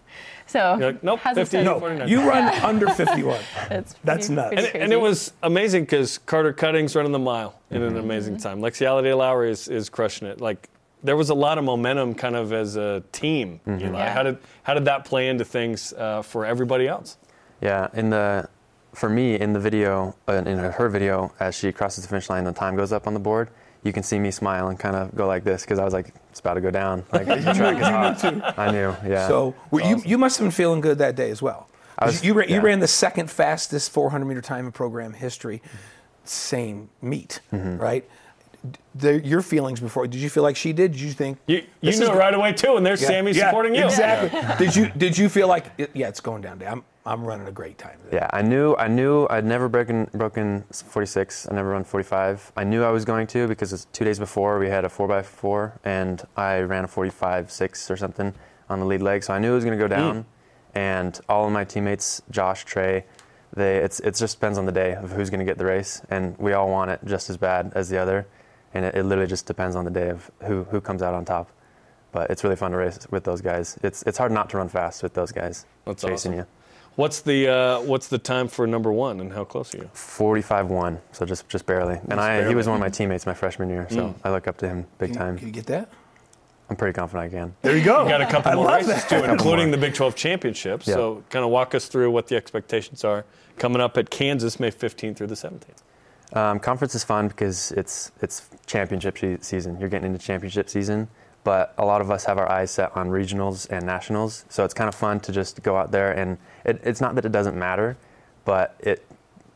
So You're like, nope, hasn't fifty, started. forty-nine. You run under fifty-one. It's That's pretty- nuts. pretty And, crazy. and it was amazing because Carter Cutting's running the mile in Mm-hmm. an amazing time. Lexi Alliday-Lowry is, is crushing it. Like, there was a lot of momentum kind of as a team. Eli. Yeah. How did how did that play into things uh, for everybody else? Yeah, in the for me in the video, uh, in her video, as she crosses the finish line, and the time goes up on the board. You can see me smile and kind of go like this because I was like, it's about to go down. Like the track is hot. I knew, yeah. So well, you you must have been feeling good that day as well. I was- you ran, you yeah. ran the second fastest four hundred meter time in program history, same meet, Mm-hmm. right? The, your feelings before? Did you feel like she did? Did you think You, you this knew is it right away too, and there's Yeah, Sammy yeah, supporting you. Exactly. Did you did you feel like yeah, it's going down? I'm I'm running a great time. Yeah, I knew I knew I'd never broken broken forty-six. I never run forty-five. I knew I was going to because it's two days before we had a four by four and I ran a forty-five six or something on the lead leg, so I knew it was going to go down. Mm. And all of my teammates, Josh, Trey, they it's it just depends on the day of who's going to get the race, and we all want it just as bad as the other, and it, it literally just depends on the day of who who comes out on top. But it's really fun to race with those guys. It's it's hard not to run fast with those guys That's chasing awesome. you. What's the uh, what's the time for number one, and how close are you? forty-five one, so just just barely. And I barely. he was one of my teammates my freshman year, so Mm. I look up to him big Can, time. can you get that? I'm pretty confident I can. There you go. You got a couple I more love races that. too, including more. the Big twelve championship. Yeah. So, kind of walk us through what the expectations are coming up at Kansas, May fifteenth through the seventeenth. Um, conference is fun because it's it's championship se- season. You're getting into championship season, but a lot of us have our eyes set on regionals and nationals. So it's kind of fun to just go out there, and it, it's not that it doesn't matter, but it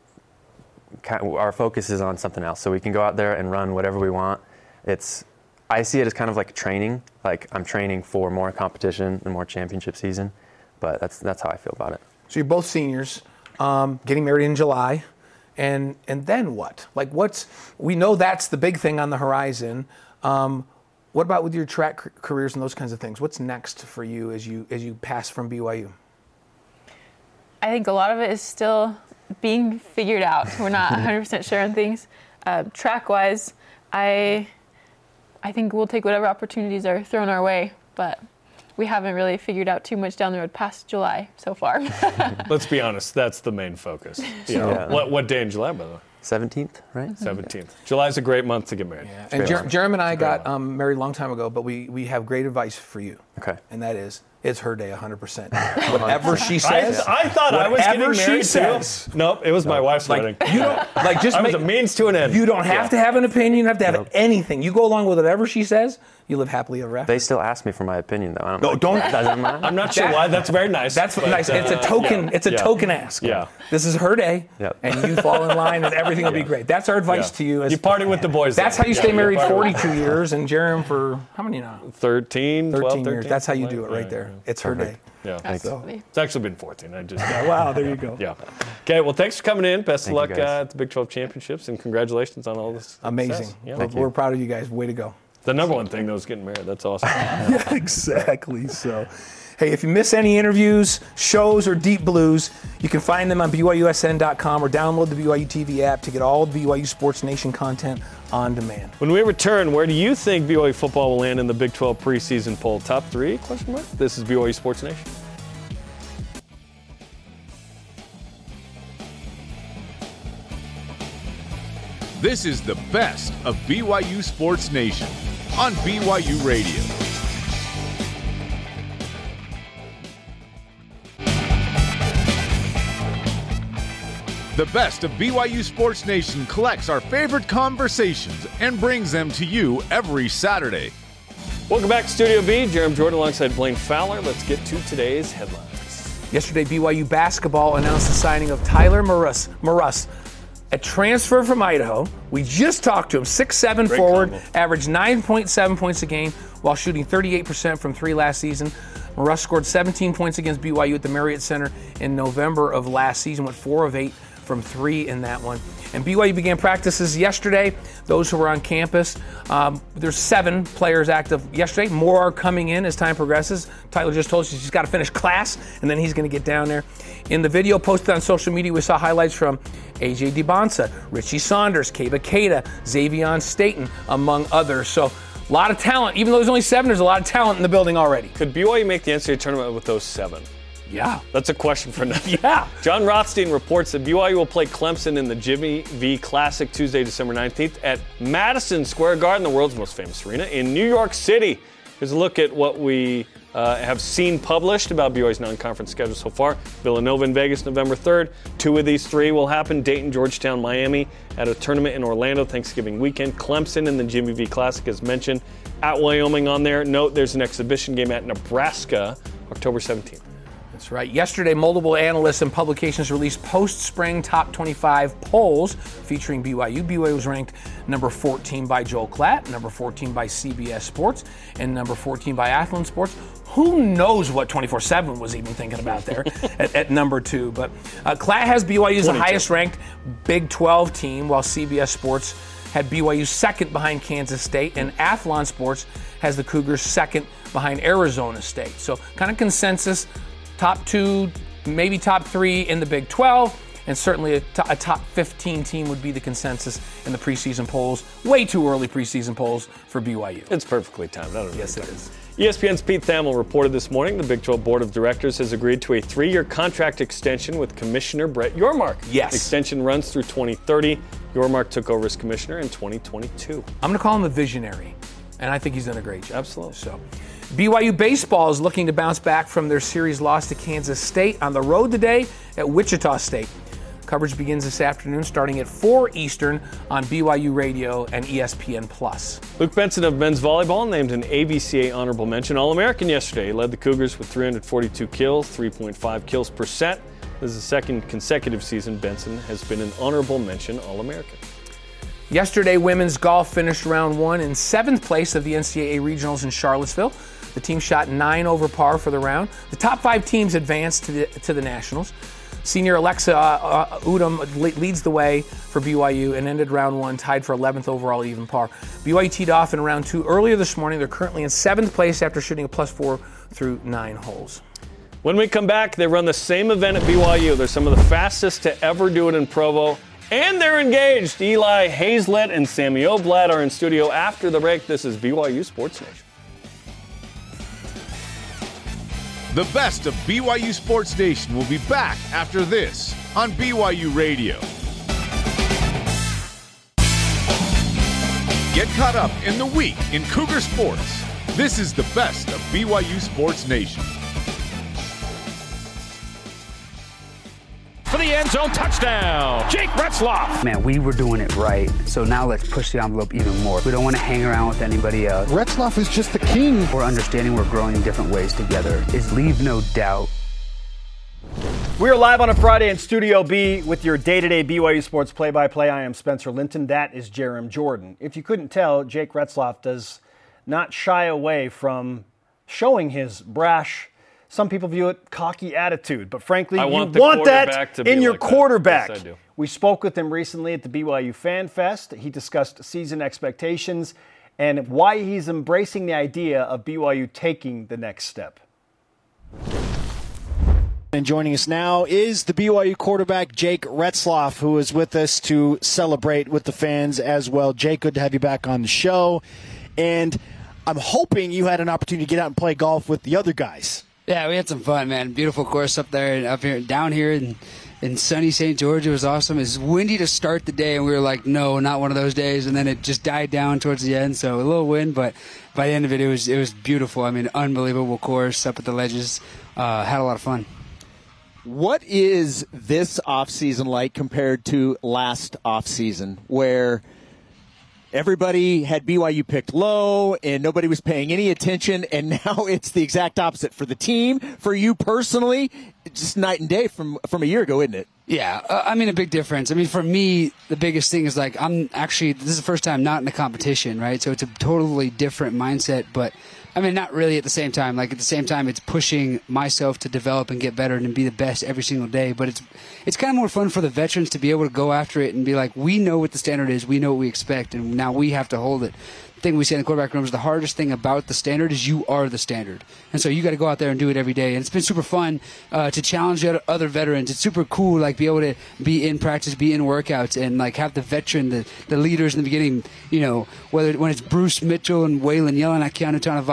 kind of, our focus is on something else. So we can go out there and run whatever we want. It's I see it as kind of like training. Like I'm training for more competition and more championship season, but that's that's how I feel about it. So you're both seniors, um, getting married in July, and and then what? Like what's we know that's the big thing on the horizon. Um, what about with your track c- careers and those kinds of things? What's next for you as you as you pass from B Y U? I think a lot of it is still being figured out. We're not one hundred percent sure on things. Uh, track-wise, I I think we'll take whatever opportunities are thrown our way, but we haven't really figured out too much down the road past July so far. Let's be honest, that's the main focus. You know, Yeah. what, what day in July, by the way? seventeenth, right? seventeenth. July's a great month to get married. Yeah. And Jer- Jeremy and I got um, married a long time ago, but we, we have great advice for you. Okay. And that is, it's her day one hundred percent. Whatever she says. I, I thought I was getting whatever married she says. too. Nope, it was my wife's Like, wedding. you don't, like just I was make, a means to an end. you don't have Yeah. to have an opinion. You don't have to have anything. You go along with whatever she says. You live happily ever after. They still ask me for my opinion though. I don't No, like, don't- Doesn't matter. I'm not sure That- why. That's very nice. That's but, nice. It's a uh, token. yeah, It's a yeah. token ask. Yeah. This is her day, Yep. and you fall in line, and everything will be great. That's our advice Yeah. to you. As, You party with the boys. that's though. how you Yeah, stay married party with- forty-two years, and Jerem for how many now? thirteen, twelve, thirteen years. thirteen, That's how you something do it like- right yeah, there. It's her day. Yeah. yeah. Absolutely. It's actually been fourteen. I just. Wow, there you go. Yeah. Okay. Well, thanks for coming in. Best Thank of luck you, guys. uh, at the Big twelve championships, and congratulations on all this. Amazing. success. Yeah. We're, we're proud of you guys. Way to go. The number one thing though is getting married. That's awesome. Yeah, exactly. So, hey, if you miss any interviews, shows, or Deep Blues, you can find them on B Y U S N dot com or download the B Y U T V app to get all the B Y U Sports Nation content on demand. When we return, where do you think B Y U football will land in the Big twelve preseason poll? Top three? Question mark. This is B Y U Sports Nation. This is the best of B Y U Sports Nation on B Y U Radio. The best of B Y U Sports Nation collects our favorite conversations and brings them to you every Saturday. Welcome back to Studio B. Jeremy Jordan alongside Blaine Fowler. Let's get to today's headlines. Yesterday, B Y U basketball announced the signing of Tyler Maruss, Maruss, a transfer from Idaho. We just talked to him, six seven Great forward, combo. averaged nine point seven points a game while shooting thirty-eight percent from three last season. Maruss scored seventeen points against B Y U at the Marriott Center in November of last season, went four of eight from three in that one. And B Y U began practices yesterday. Those who were on campus, um, there's seven players active yesterday. More are coming in as time progresses. Tyler just told us he's got to finish class, and then he's going to get down there. In the video posted on social media, we saw highlights from A J DeBonsa, Richie Saunders, Kaba Keita, Xavion Staten, among others. So a lot of talent. Even though there's only seven, there's a lot of talent in the building already. Could B Y U make the N C double A tournament with those seven? Yeah. That's a question for another. Yeah. John Rothstein reports that B Y U will play Clemson in the Jimmy V Classic Tuesday, December nineteenth at Madison Square Garden, the world's most famous arena in New York City. Here's a look at what we uh, have seen published about B Y U's non-conference schedule so far. Villanova in Vegas, November third. Two of these three will happen. Dayton, Georgetown, Miami at a tournament in Orlando Thanksgiving weekend. Clemson in the Jimmy V Classic, as mentioned. At Wyoming on there. Note there's an exhibition game at Nebraska, October seventeenth. That's right. Yesterday, multiple analysts and publications released post-spring top twenty-five polls featuring B Y U. B Y U was ranked number fourteen by Joel Klatt, number fourteen by C B S Sports, and number fourteen by Athlon Sports. Who knows what twenty-four seven was even thinking about there at, at number two. But uh, Klatt has B Y U as the highest-ranked Big twelve team, while C B S Sports had B Y U second behind Kansas State, and Athlon Sports has the Cougars second behind Arizona State. So kind of consensus, top two, maybe top three in the Big twelve, and certainly a, to- a top fifteen team would be the consensus in the preseason polls. Way too early preseason polls for B Y U. It's perfectly timed. I don't know. Yes, it is. E S P N's Pete Thamel reported this morning the Big twelve Board of Directors has agreed to a three-year contract extension with Commissioner Brett Yormark. Yes. The extension runs through twenty thirty. Yormark took over as commissioner in twenty twenty-two. I'm going to call him a visionary, and I think he's done a great job. Absolutely. So, B Y U baseball is looking to bounce back from their series loss to Kansas State on the road today at Wichita State. Coverage begins this afternoon starting at four Eastern on B Y U Radio and E S P N Plus. Luke Benson of men's volleyball named an A B C A honorable mention All-American yesterday. He led the Cougars with three hundred forty-two kills, three point five kills per set. This is the second consecutive season Benson has been an honorable mention All-American. Yesterday, women's golf finished round one in seventh place of the N C double A regionals in Charlottesville. The team shot nine over par for the round. The top five teams advanced to the, to the Nationals. Senior Alexa uh, uh, Udom le- leads the way for B Y U and ended round one tied for eleventh overall even par. B Y U teed off in round two earlier this morning. They're currently in seventh place after shooting a plus four through nine holes. When we come back, they run the same event at B Y U. They're some of the fastest to ever do it in Provo, and they're engaged. Eli Hazlett and Sammy Oblad are in studio after the break. This is B Y U Sports Nation. The best of B Y U Sports Nation will be back after this on B Y U Radio. Get caught up in the week in Cougar Sports. This is the best of B Y U Sports Nation. For the end zone touchdown, Jake Retzloff. Man, we were doing it right, so now let's push the envelope even more. We don't want to hang around with anybody else. Retzloff is just the king. We're understanding we're growing in different ways together. Is leave no doubt. We are live on a Friday in Studio B with your day-to-day B Y U Sports play-by-play. I am Spencer Linton. That is Jerem Jordan. If you couldn't tell, Jake Retzloff does not shy away from showing his brash, some people view it cocky attitude, but frankly, I you want, want that like in your quarterback. Yes, I do. We spoke with him recently at the B Y U Fan Fest. He discussed season expectations and why he's embracing the idea of B Y U taking the next step. And joining us now is the B Y U quarterback, Jake Retzloff, who is with us to celebrate with the fans as well. Jake, good to have you back on the show. And I'm hoping you had an opportunity to get out and play golf with the other guys. Yeah, we had some fun, man. Beautiful course up there and up here, down here in, in sunny Saint George. It was awesome. It was windy to start the day, and we were like, no, not one of those days. And then it just died down towards the end, so a little wind, but by the end of it, it was it was beautiful. I mean, unbelievable course up at the ledges. Uh, had a lot of fun. What is this offseason like compared to last offseason, where everybody had B Y U picked low and nobody was paying any attention, and now it's the exact opposite for the team, for you personally? It's just night and day from, from a year ago, isn't it? Yeah, uh, I mean, a big difference. I mean, for me, the biggest thing is, like, I'm actually, this is the first time not in a competition, right? So it's a totally different mindset, but I mean, not really at the same time. Like, at the same time, it's pushing myself to develop and get better and be the best every single day. But it's it's kind of more fun for the veterans to be able to go after it and be like, we know what the standard is, we know what we expect, and now we have to hold it. The thing we say in the quarterback room is the hardest thing about the standard is you are the standard. And so you got to go out there and do it every day. And it's been super fun uh, to challenge other veterans. It's super cool, like, be able to be in practice, be in workouts, and, like, have the veteran, the, the leaders in the beginning, you know, whether when it's Bruce Mitchell and Waylon yelling at Keanu Tanavasa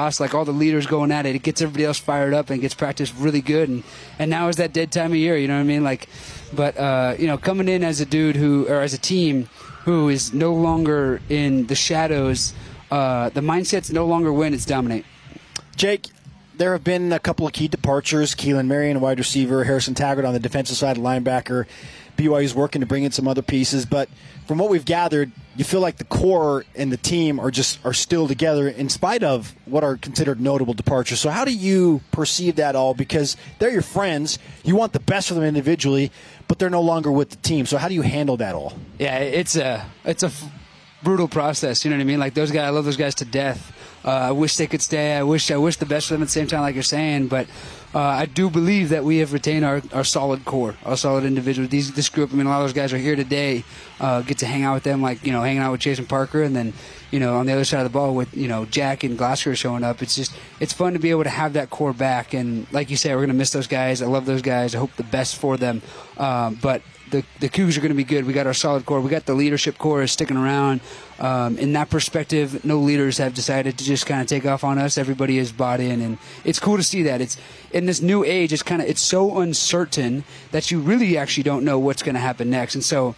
chaos, like all the leaders going at it. It gets everybody else fired up and gets practice really good. And, and now is that dead time of year, you know what I mean? Like, but, uh, you know, coming in as a dude who, or as a team who is no longer in the shadows, uh, the mindset's no longer win, it's dominate. Jake, there have been a couple of key departures. Keelan Marion, wide receiver, Harrison Taggart on the defensive side, linebacker. B Y U's working to bring in some other pieces, but from what we've gathered, you feel like the core and the team are just are still together in spite of what are considered notable departures. So how do you perceive that all? Because they're your friends, you want the best for them individually, but they're no longer with the team. So how do you handle that all? Yeah, it's a it's a f- brutal process. You know what I mean? Like those guys, I love those guys to death. Uh, I wish they could stay. I wish I wish the best for them at the same time, like you're saying. But uh, I do believe that we have retained our, our solid core, our solid individuals. These this group. I mean, a lot of those guys are here today. Uh, get to hang out with them, like you know, hanging out with Jason Parker, and then you know, on the other side of the ball with you know Jack and Glasgow showing up. It's just it's fun to be able to have that core back. And like you say, we're gonna miss those guys. I love those guys. I hope the best for them. Um, but the the Cougs are going to be good. We got our solid core. We got the leadership core is sticking around. Um, in that perspective, no leaders have decided to just kind of take off on us. Everybody is bought in, and it's cool to see that. It's in this new age. It's kind of it's so uncertain that you really actually don't know what's going to happen next. And so,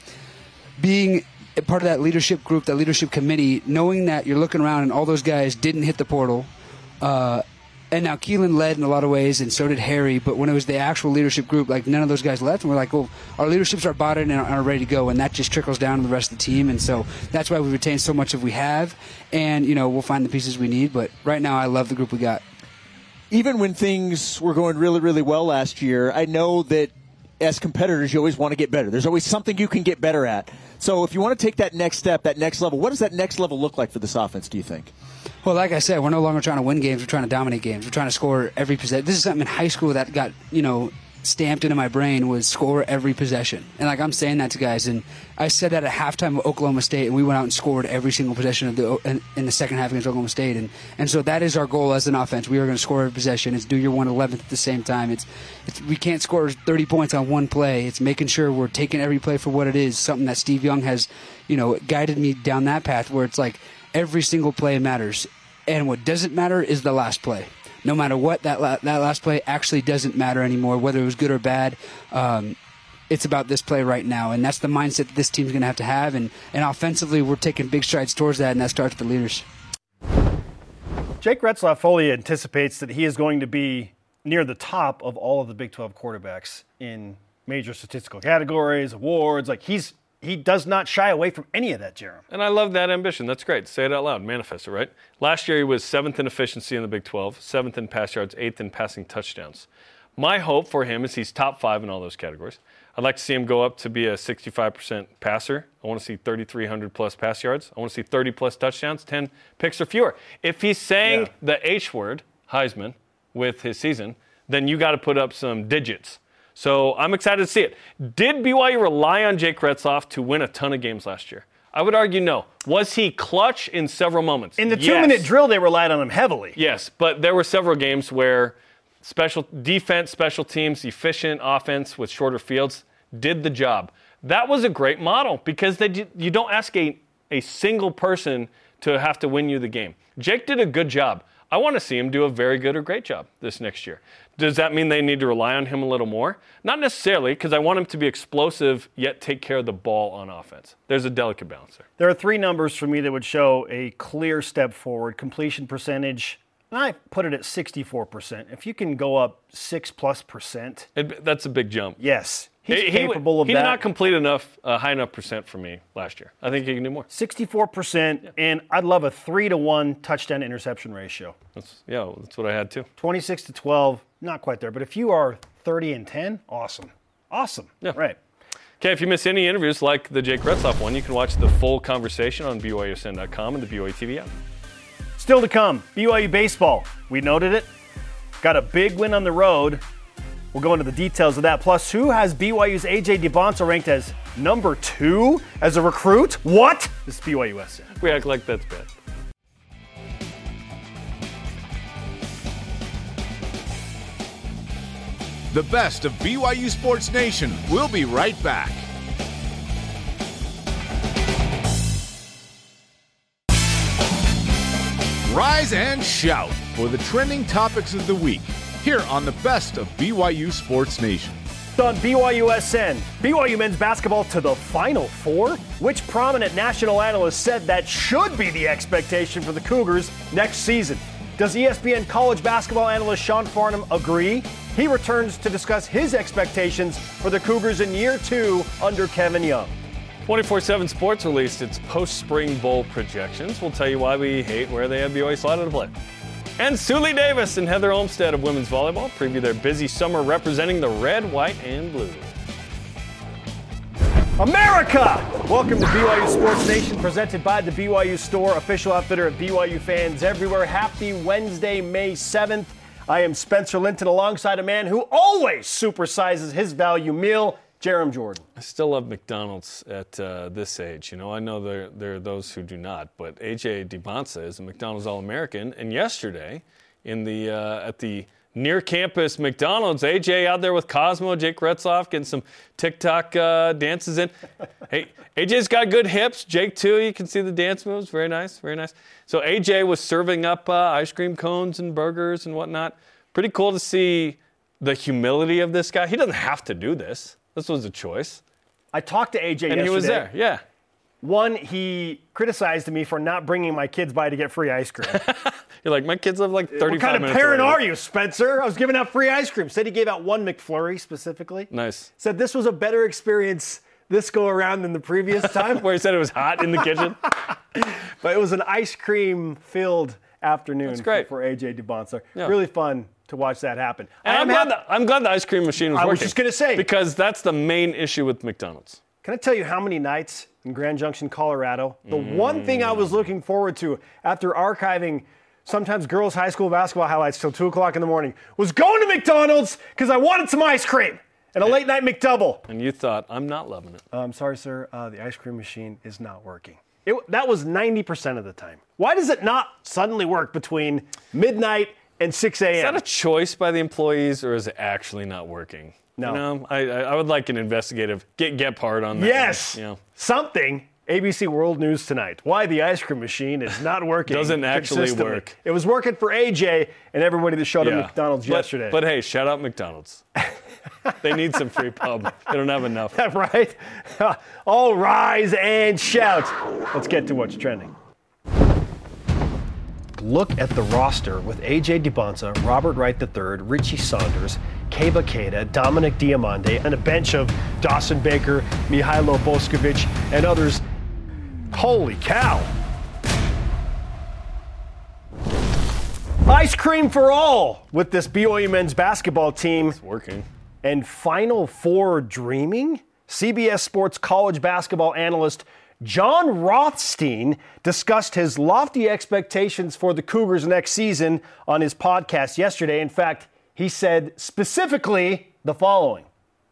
being a part of that leadership group, that leadership committee, knowing that you're looking around and all those guys didn't hit the portal. Uh, And now Keelan led in a lot of ways, and so did Harry. But when it was the actual leadership group, like none of those guys left, and we're like, well, our leaderships are bought in and are ready to go, and that just trickles down to the rest of the team. And so that's why we retain so much of we have, and you know we'll find the pieces we need. But right now, I love the group we got. Even when things were going really, really well last year, I know that as competitors, you always want to get better. There's always something you can get better at. So if you want to take that next step, that next level, what does that next level look like for this offense, do you think? Well, like I said, we're no longer trying to win games. We're trying to dominate games. We're trying to score every possession. This is something in high school that got, you know, stamped into my brain was score every possession. And, like, I'm saying that to guys. And I said that at halftime of Oklahoma State, and we went out and scored every single possession of the in, in the second half against Oklahoma State. And, and so that is our goal as an offense. We are going to score every possession. It's do your one eleventh at the same time. It's, it's we can't score thirty points on one play. It's making sure we're taking every play for what it is, something that Steve Young has, you know, guided me down that path where it's like every single play matters. And what doesn't matter is the last play. No matter what, that la- that last play actually doesn't matter anymore, whether it was good or bad. Um, it's about this play right now, and that's the mindset that this team's going to have to have. And, and offensively, we're taking big strides towards that, and that starts with the leaders. Jake Retzlaff fully anticipates that he is going to be near the top of all of the Big twelve quarterbacks in major statistical categories, awards. Like he's He does not shy away from any of that, Jerem. And I love that ambition. That's great. Say it out loud. Manifest it, right? Last year he was seventh in efficiency in the Big twelve, seventh in pass yards, eighth in passing touchdowns. My hope for him is he's top five in all those categories. I'd like to see him go up to be a sixty-five percent passer. I want to see thirty-three hundred plus pass yards. I want to see thirty plus touchdowns, ten picks or fewer. If he's saying yeah. the H word, Heisman, with his season, then you got to put up some digits. So I'm excited to see it. Did B Y U rely on Jake Retzlaff to win a ton of games last year? I would argue no. Was he clutch in several moments? In the two-minute yes. drill, they relied on him heavily. Yes, but there were several games where special defense, special teams, efficient offense with shorter fields did the job. That was a great model because they you don't ask a, a single person to have to win you the game. Jake did a good job. I want to see him do a very good or great job this next year. Does that mean they need to rely on him a little more? Not necessarily, because I want him to be explosive, yet take care of the ball on offense. There's a delicate balance there. There are three numbers for me that would show a clear step forward. Completion percentage, and I put it at sixty-four percent. If you can go up six plus percent. It, that's a big jump. Yes. He's he, capable he, of he that. He did not complete enough, uh, high enough percent for me last year. I think he can do more. sixty-four percent, yeah. And I'd love a three to one touchdown interception ratio. That's, yeah, that's what I had too. twenty-six to twelve, not quite there. But if you are thirty and ten, awesome. Awesome. Yeah. Right. Okay, if you miss any interviews like the Jake Retzlaff one, you can watch the full conversation on B Y U S N dot com and the B Y U T V app. Still to come, B Y U baseball. We noted it. Got a big win on the road. We'll go into the details of that. Plus, who has B Y U's A J DeBonta ranked as number two as a recruit? What? This is B Y U S N. We act like that's bad. The best of B Y U Sports Nation. We'll be right back. Rise and shout for the trending topics of the week here on the best of B Y U Sports Nation. On B Y U S N, B Y U men's basketball to the Final Four? Which prominent national analyst said that should be the expectation for the Cougars next season? Does E S P N college basketball analyst Sean Farnham agree? He returns to discuss his expectations for the Cougars in year two under Kevin Young. twenty-four seven Sports released its post-Spring Bowl projections. We'll tell you why we hate where they have B Y U slotted to play. And Suli Davis and Heather Olmstead of women's volleyball preview their busy summer representing the red, white, and blue. America! Welcome to B Y U Sports Nation, presented by the B Y U Store, official outfitter of B Y U fans everywhere. Happy Wednesday, May seventh. I am Spencer Linton alongside a man who always supersizes his value meal, Jarom Jordan. I still love McDonald's at uh, this age. You know, I know there, there are those who do not, but A J DiBonsa is a McDonald's All-American, and yesterday in the uh, at the near-campus McDonald's, A J out there with Cosmo, Jake Retzloff, getting some TikTok uh, dances in. Hey, A J's got good hips. Jake, too, you can see the dance moves. Very nice, very nice. So A J was serving up uh, ice cream cones and burgers and whatnot. Pretty cool to see the humility of this guy. He doesn't have to do this. This was a choice. I talked to A J and yesterday. And he was there, yeah. One, he criticized me for not bringing my kids by to get free ice cream. You're like, my kids live like thirty-five minutes What kind of minutes parent away. are you, Spencer? I was giving out free ice cream. Said he gave out one McFlurry specifically. Nice. Said this was a better experience this go around than the previous time. Where he said it was hot in the kitchen. But it was an ice cream-filled afternoon. That's great. For, for A J DiBonsa. Yeah. Really fun to watch that happen. And I'm, glad the, I'm glad the ice cream machine was I working. was just going to say. Because that's the main issue with McDonald's. Can I tell you how many nights in Grand Junction, Colorado, the mm. one thing I was looking forward to after archiving sometimes girls' high school basketball highlights till two o'clock in the morning was going to McDonald's because I wanted some ice cream and a late night McDouble. And you thought, I'm not loving it. I'm um, sorry, sir. Uh, the ice cream machine is not working. It, that was ninety percent of the time. Why does it not suddenly work between midnight and six a.m.? Is that a choice by the employees, or is it actually not working? No. You know, I, I would like an investigative get get part on that. Yes. One, you know. Something. A B C World News Tonight. Why the ice cream machine is not working. Doesn't actually work. It was working for A J and everybody that showed yeah. up at McDonald's but, yesterday. But hey, shout out McDonald's. They need some free pub. They don't have enough. Right? All rise and shout. Let's get to what's trending. Look at the roster with A J DiBonsa, Robert Wright the third, Richie Saunders, Keba Keita, Dominic Diamande, and a bench of Dawson Baker, Mihailo Boskovic, and others. Holy cow. Ice cream for all with this B Y U men's basketball team. It's working. And Final Four dreaming? C B S Sports college basketball analyst John Rothstein discussed his lofty expectations for the Cougars next season on his podcast yesterday. In fact, he said specifically the following.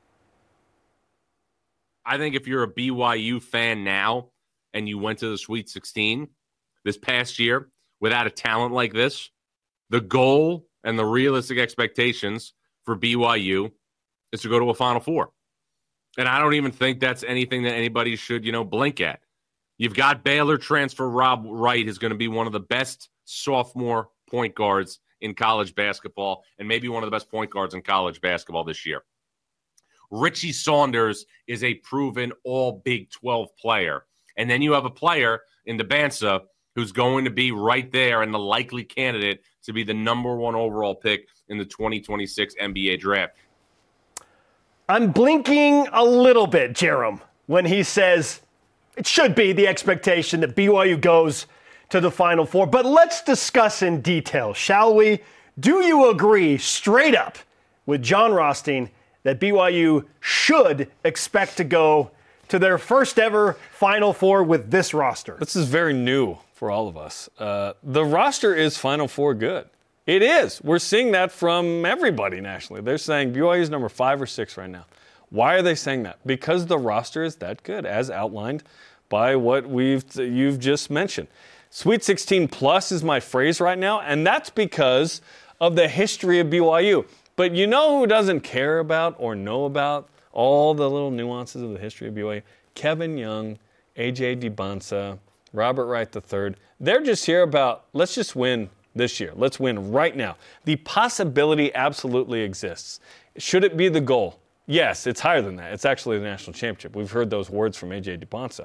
I think if you're a B Y U fan now and you went to the Sweet sixteen this past year without a talent like this, the goal and the realistic expectations for B Y U is to go to a Final Four. And I don't even think that's anything that anybody should, you know, blink at. You've got Baylor transfer Rob Wright, who's going to be one of the best sophomore point guards in college basketball and maybe one of the best point guards in college basketball this year. Richie Saunders is a proven all Big twelve player. And then you have a player in DiBonsa who's going to be right there and the likely candidate to be the number one overall pick in the twenty twenty-six N B A draft. I'm blinking a little bit, Jarom, when he says it should be the expectation that B Y U goes to the Final Four. But let's discuss in detail, shall we? Do you agree straight up with John Rothstein that B Y U should expect to go to their first ever Final Four with this roster? This is very new for all of us. Uh, the roster is Final Four good. It is. We're seeing that from everybody nationally. They're saying B Y U is number five or six right now. Why are they saying that? Because the roster is that good, as outlined by what we've you've just mentioned. Sweet sixteen plus is my phrase right now, and that's because of the history of B Y U. But you know who doesn't care about or know about all the little nuances of the history of B Y U? Kevin Young, A J DiBonsa, Robert Wright the third. They're just here about, let's just win this year. Let's win right now. The possibility absolutely exists. Should it be the goal? Yes, it's higher than that. It's actually the national championship. We've heard those words from A J DePonsa.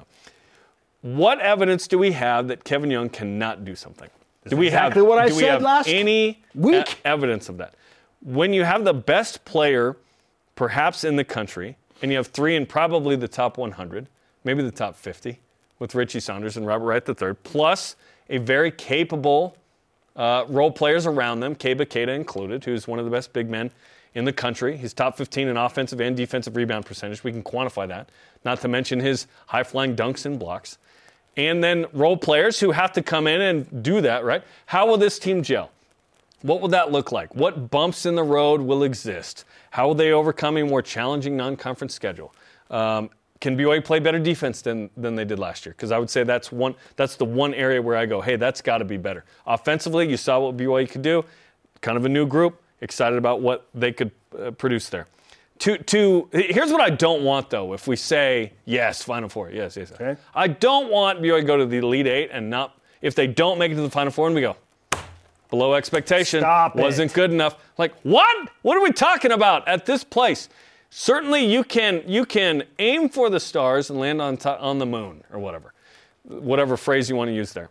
What evidence do we have that Kevin Young cannot do something? Do we exactly have, what I do we said have last any week. e- evidence of that? When you have the best player, perhaps in the country, and you have three in probably the top one hundred, maybe the top fifty, with Richie Saunders and Robert Wright the third, plus a very capable uh, role players around them, Keba Keita included, who's one of the best big men in the country. He's top fifteen in offensive and defensive rebound percentage. We can quantify that, not to mention his high-flying dunks and blocks. And then role players who have to come in and do that, right? How will this team gel? What will that look like? What bumps in the road will exist? How will they overcome a more challenging non-conference schedule? Um, can B Y U play better defense than, than they did last year? Because I would say that's one. That's the one area where I go, hey, that's got to be better. Offensively, you saw what B Y U could do. Kind of a new group. Excited about what they could uh, produce there. To, to, here's what I don't want, though, if we say, yes, Final Four, yes, yes. Okay. I don't want B Y U to go to the Elite Eight and not, if they don't make it to the Final Four and we go, below expectation, Stop wasn't it. good enough. Like, what? What are we talking about at this place? Certainly you can you can aim for the stars and land on, to, on the moon or whatever, whatever phrase you want to use there.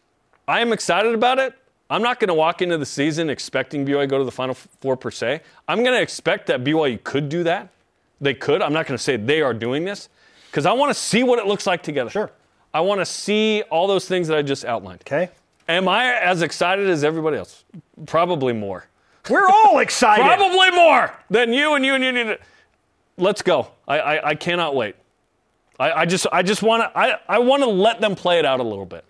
I am excited about it. I'm not going to walk into the season expecting B Y U to go to the Final Four per se. I'm going to expect that B Y U could do that. They could. I'm not going to say they are doing this because I want to see what it looks like together. Sure. I want to see all those things that I just outlined. Okay. Am I as excited as everybody else? Probably more. We're all excited. Probably more than you and you and you. And you. Let's go. I, I, I cannot wait. I, I just I just want to I, I want to let them play it out a little bit.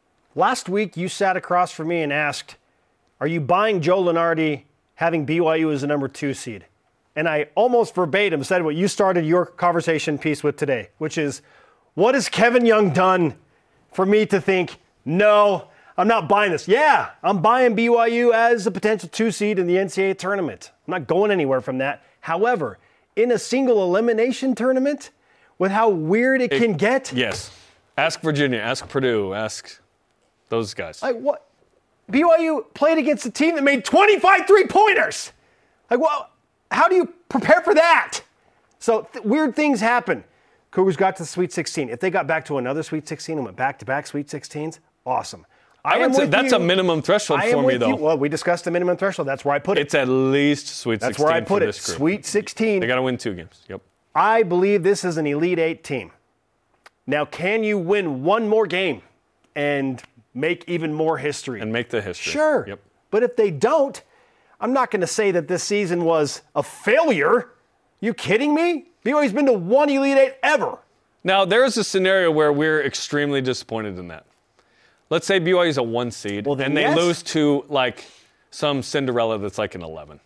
Last week, you sat across from me and asked, are you buying Joe Lunardi having B Y U as a number two seed? And I almost verbatim said what you started your conversation piece with today, which is, what has Kevin Young done for me to think, no, I'm not buying this? Yeah, I'm buying B Y U as a potential two seed in the N C double A tournament. I'm not going anywhere from that. However, in a single elimination tournament, with how weird it, it can get. Yes. Ask Virginia, ask Purdue, ask those guys. Like what? B Y U played against a team that made twenty-five three-pointers. Like, well, how do you prepare for that? So th- weird things happen. Cougars got to the Sweet sixteen. If they got back to another Sweet sixteen and went back-to-back Sweet sixteens, awesome. I, I am say that's you. a minimum threshold I for am me, with though. You. Well, we discussed the minimum threshold. That's where I put it. It's at least Sweet that's sixteen where I put for it. this group. Sweet sixteen. They got to win two games. Yep. I believe this is an Elite Eight team. Now, can you win one more game and make even more history? And make the history. Sure. Yep. But if they don't, I'm not going to say that this season was a failure. You kidding me? B Y U's been to one Elite Eight ever. Now, there is a scenario where we're extremely disappointed in that. Let's say B Y U's a one seed, well, and they yes. lose to, like, some Cinderella that's like an eleven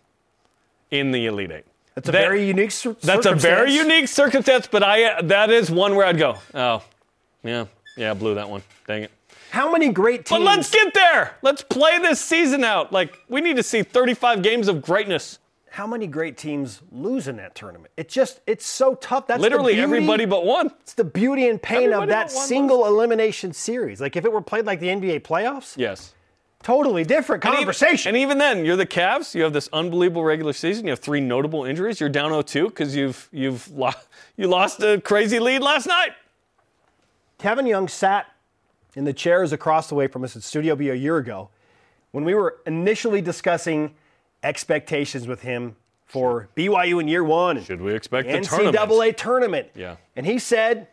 in the Elite Eight. That's a that, very unique cir- That's a very unique circumstance, but I that is one where I'd go, oh, yeah, yeah, I blew that one. Dang it. How many great teams? But let's get there. Let's play this season out. Like, we need to see thirty-five games of greatness. How many great teams lose in that tournament? It just, it's so tough. That's literally the beauty, everybody but one. It's the beauty and pain everybody of that single elimination series. Like, if it were played like the N B A playoffs, yes, totally different conversation. And even, and even then, you're the Cavs. You have this unbelievable regular season. You have three notable injuries. You're down oh two because you've you've lo- you lost a crazy lead last night. Kevin Young sat in the chairs across the way from us at Studio B a year ago when we were initially discussing expectations with him for B Y U in year one. Should we expect the N C double A tournament? Yeah. And he said,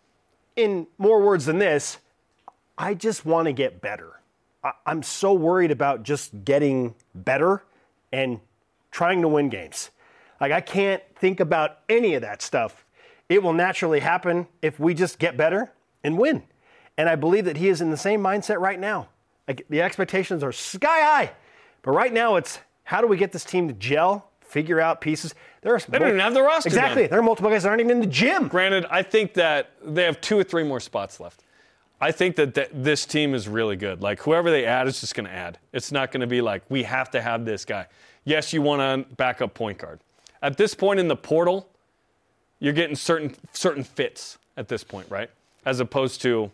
in more words than this, I just want to get better. I- I'm so worried about just getting better and trying to win games. Like, I can't think about any of that stuff. It will naturally happen if we just get better and win. And I believe that he is in the same mindset right now. Like, the expectations are sky high. But right now it's, how do we get this team to gel, figure out pieces? There are They don't even have the roster Exactly. done. There are multiple guys that aren't even in the gym. Granted, I think that they have two or three more spots left. I think that th- this team is really good. Like, whoever they add is just going to add. It's not going to be like, we have to have this guy. Yes, you want a backup point guard. At this point in the portal, you're getting certain certain fits at this point, right? As opposed to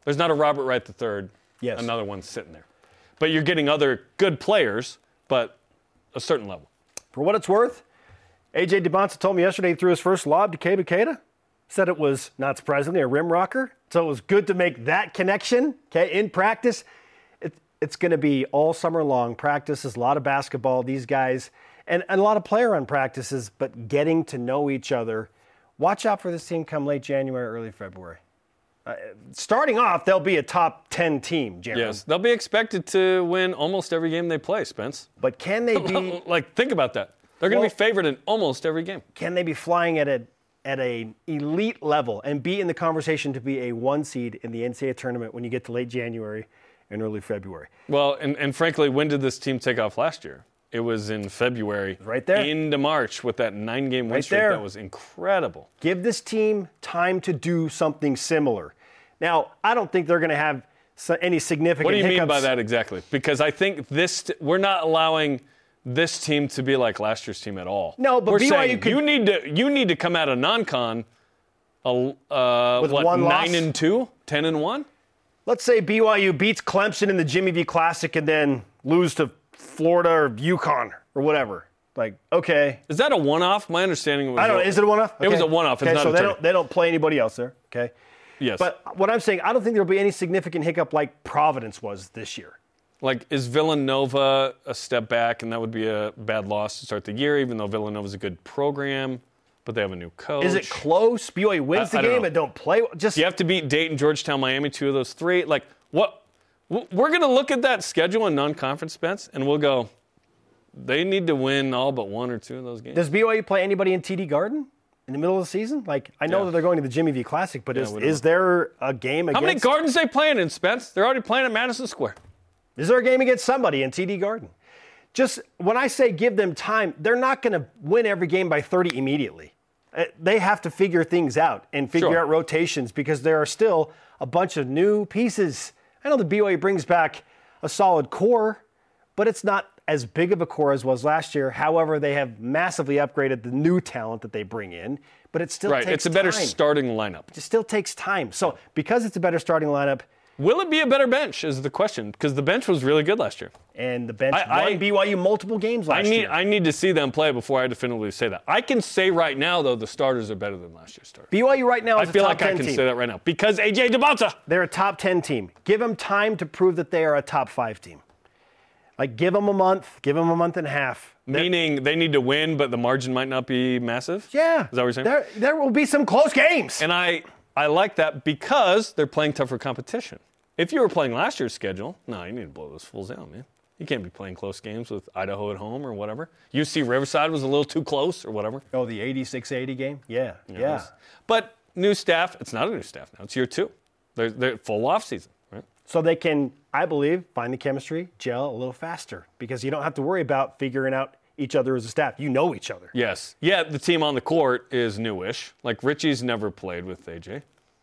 There's not a Robert Wright the third. Yes. Another one sitting there. But you're getting other good players, but a certain level. For what it's worth, A J DeBonta told me yesterday he threw his first lob to Keba Keita. Said it was, not surprisingly, a rim rocker. So it was good to make that connection, okay, in practice. It, it's going to be all summer long practices, a lot of basketball, these guys, and, and a lot of player-run practices, but getting to know each other. Watch out for this team come late January, early February. Uh, starting off, they'll be a top ten team, Jeremy. Yes, they'll be expected to win almost every game they play, Spence. But can they be... like, think about that. They're going to Well, be favored in almost every game. Can they be flying at a at an elite level and be in the conversation to be a one seed in the N C double A tournament when you get to late January and early February? Well, and, and frankly, when did this team take off last year? It was in February. Right there. Into March with that nine-game win Right streak. there. That was incredible. Give this team time to do something similar. Now, I don't think they're going to have so- any significant What do you hiccups. mean by that exactly? Because I think this we're not allowing this team to be like last year's team at all. No, but we're B Y U saying could- you need to you need to come out of non-con a, uh, With what, one loss? nine and two, ten and one. Let's say B Y U beats Clemson in the Jimmy V Classic and then lose to Florida or UConn or whatever. Like, okay. Is that a one-off? My understanding was I don't know. Is it a one-off? It was Okay. a one-off. It's Okay, not so a they tourney. don't, they don't play anybody else there. Okay. Yes. But what I'm saying, I don't think there'll be any significant hiccup like Providence was this year. Like, is Villanova a step back, and that would be a bad loss to start the year, even though Villanova's a good program, but they have a new coach. Is it close? B Y U wins I- the I don't game know. and don't play. Just You have to beat Dayton, Georgetown, Miami, two of those three. Like, what? w- We're going to look at that schedule in non-conference, Spence, and we'll go, they need to win all but one or two of those games. Does B Y U play anybody in T D Garden in the middle of the season? Like, I know Yeah. that they're going to the Jimmy V Classic, but Yeah, is, we don't is there a game How against... many gardens they playing in, Spence? They're already playing at Madison Square. Is there a game against somebody in T D Garden? Just when I say give them time, they're not going to win every game by thirty immediately. Uh, They have to figure things out and figure Sure. out rotations because there are still a bunch of new pieces. I know the B Y U brings back a solid core, but it's not as big of a core as was last year. However, they have massively upgraded the new talent that they bring in, but it still Right, takes it's a better time. starting lineup. It still takes time. So because it's a better starting lineup, Will it be a better bench is the question, because the bench was really good last year. and the bench I- won I- B Y U multiple games I last need year. I need to see them play before I definitively say that. I can say right now, though, the starters are better than last year's starters. B Y U right now I is a feel top like I ten can team. say that right now because A J DeBonta. They're a top ten team. Give them time to prove that they are a top five team. Like, give them a month, give them a month and a half. Meaning they need to win, but the margin might not be massive? Yeah. Is that what you're saying? There, there will be some close games. And I, I like that because they're playing tougher competition. If you were playing last year's schedule, no, you need to blow those fools out, man. You can't be playing close games with Idaho at home or whatever. U C Riverside was a little too close or whatever. Oh, the eighty-six eighty game? Yeah, You know, yeah. it's- But new staff, it's not a new staff now. It's year two. They're, they're full off season, right? So they can, I believe, find the chemistry, gel a little faster because you don't have to worry about figuring out each other as a staff. You know each other. Yes. Yeah, the team on the court is newish. Like Richie's never played with A J.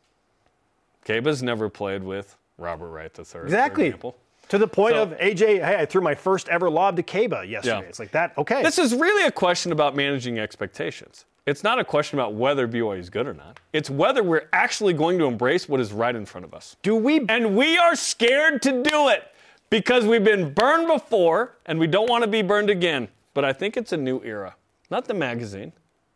Keba's never played with Robert Wright the third. Exactly. For example. To the point So- of, A J, hey, I threw my first ever lob to Keba yesterday. Yeah. It's like that, okay. This is really a question about managing expectations. It's not a question about whether B Y U is good or not. It's whether we're actually going to embrace what is right in front of us. Do we? And we are scared to do it because we've been burned before and we don't want to be burned again. But I think it's a new era. Not the magazine,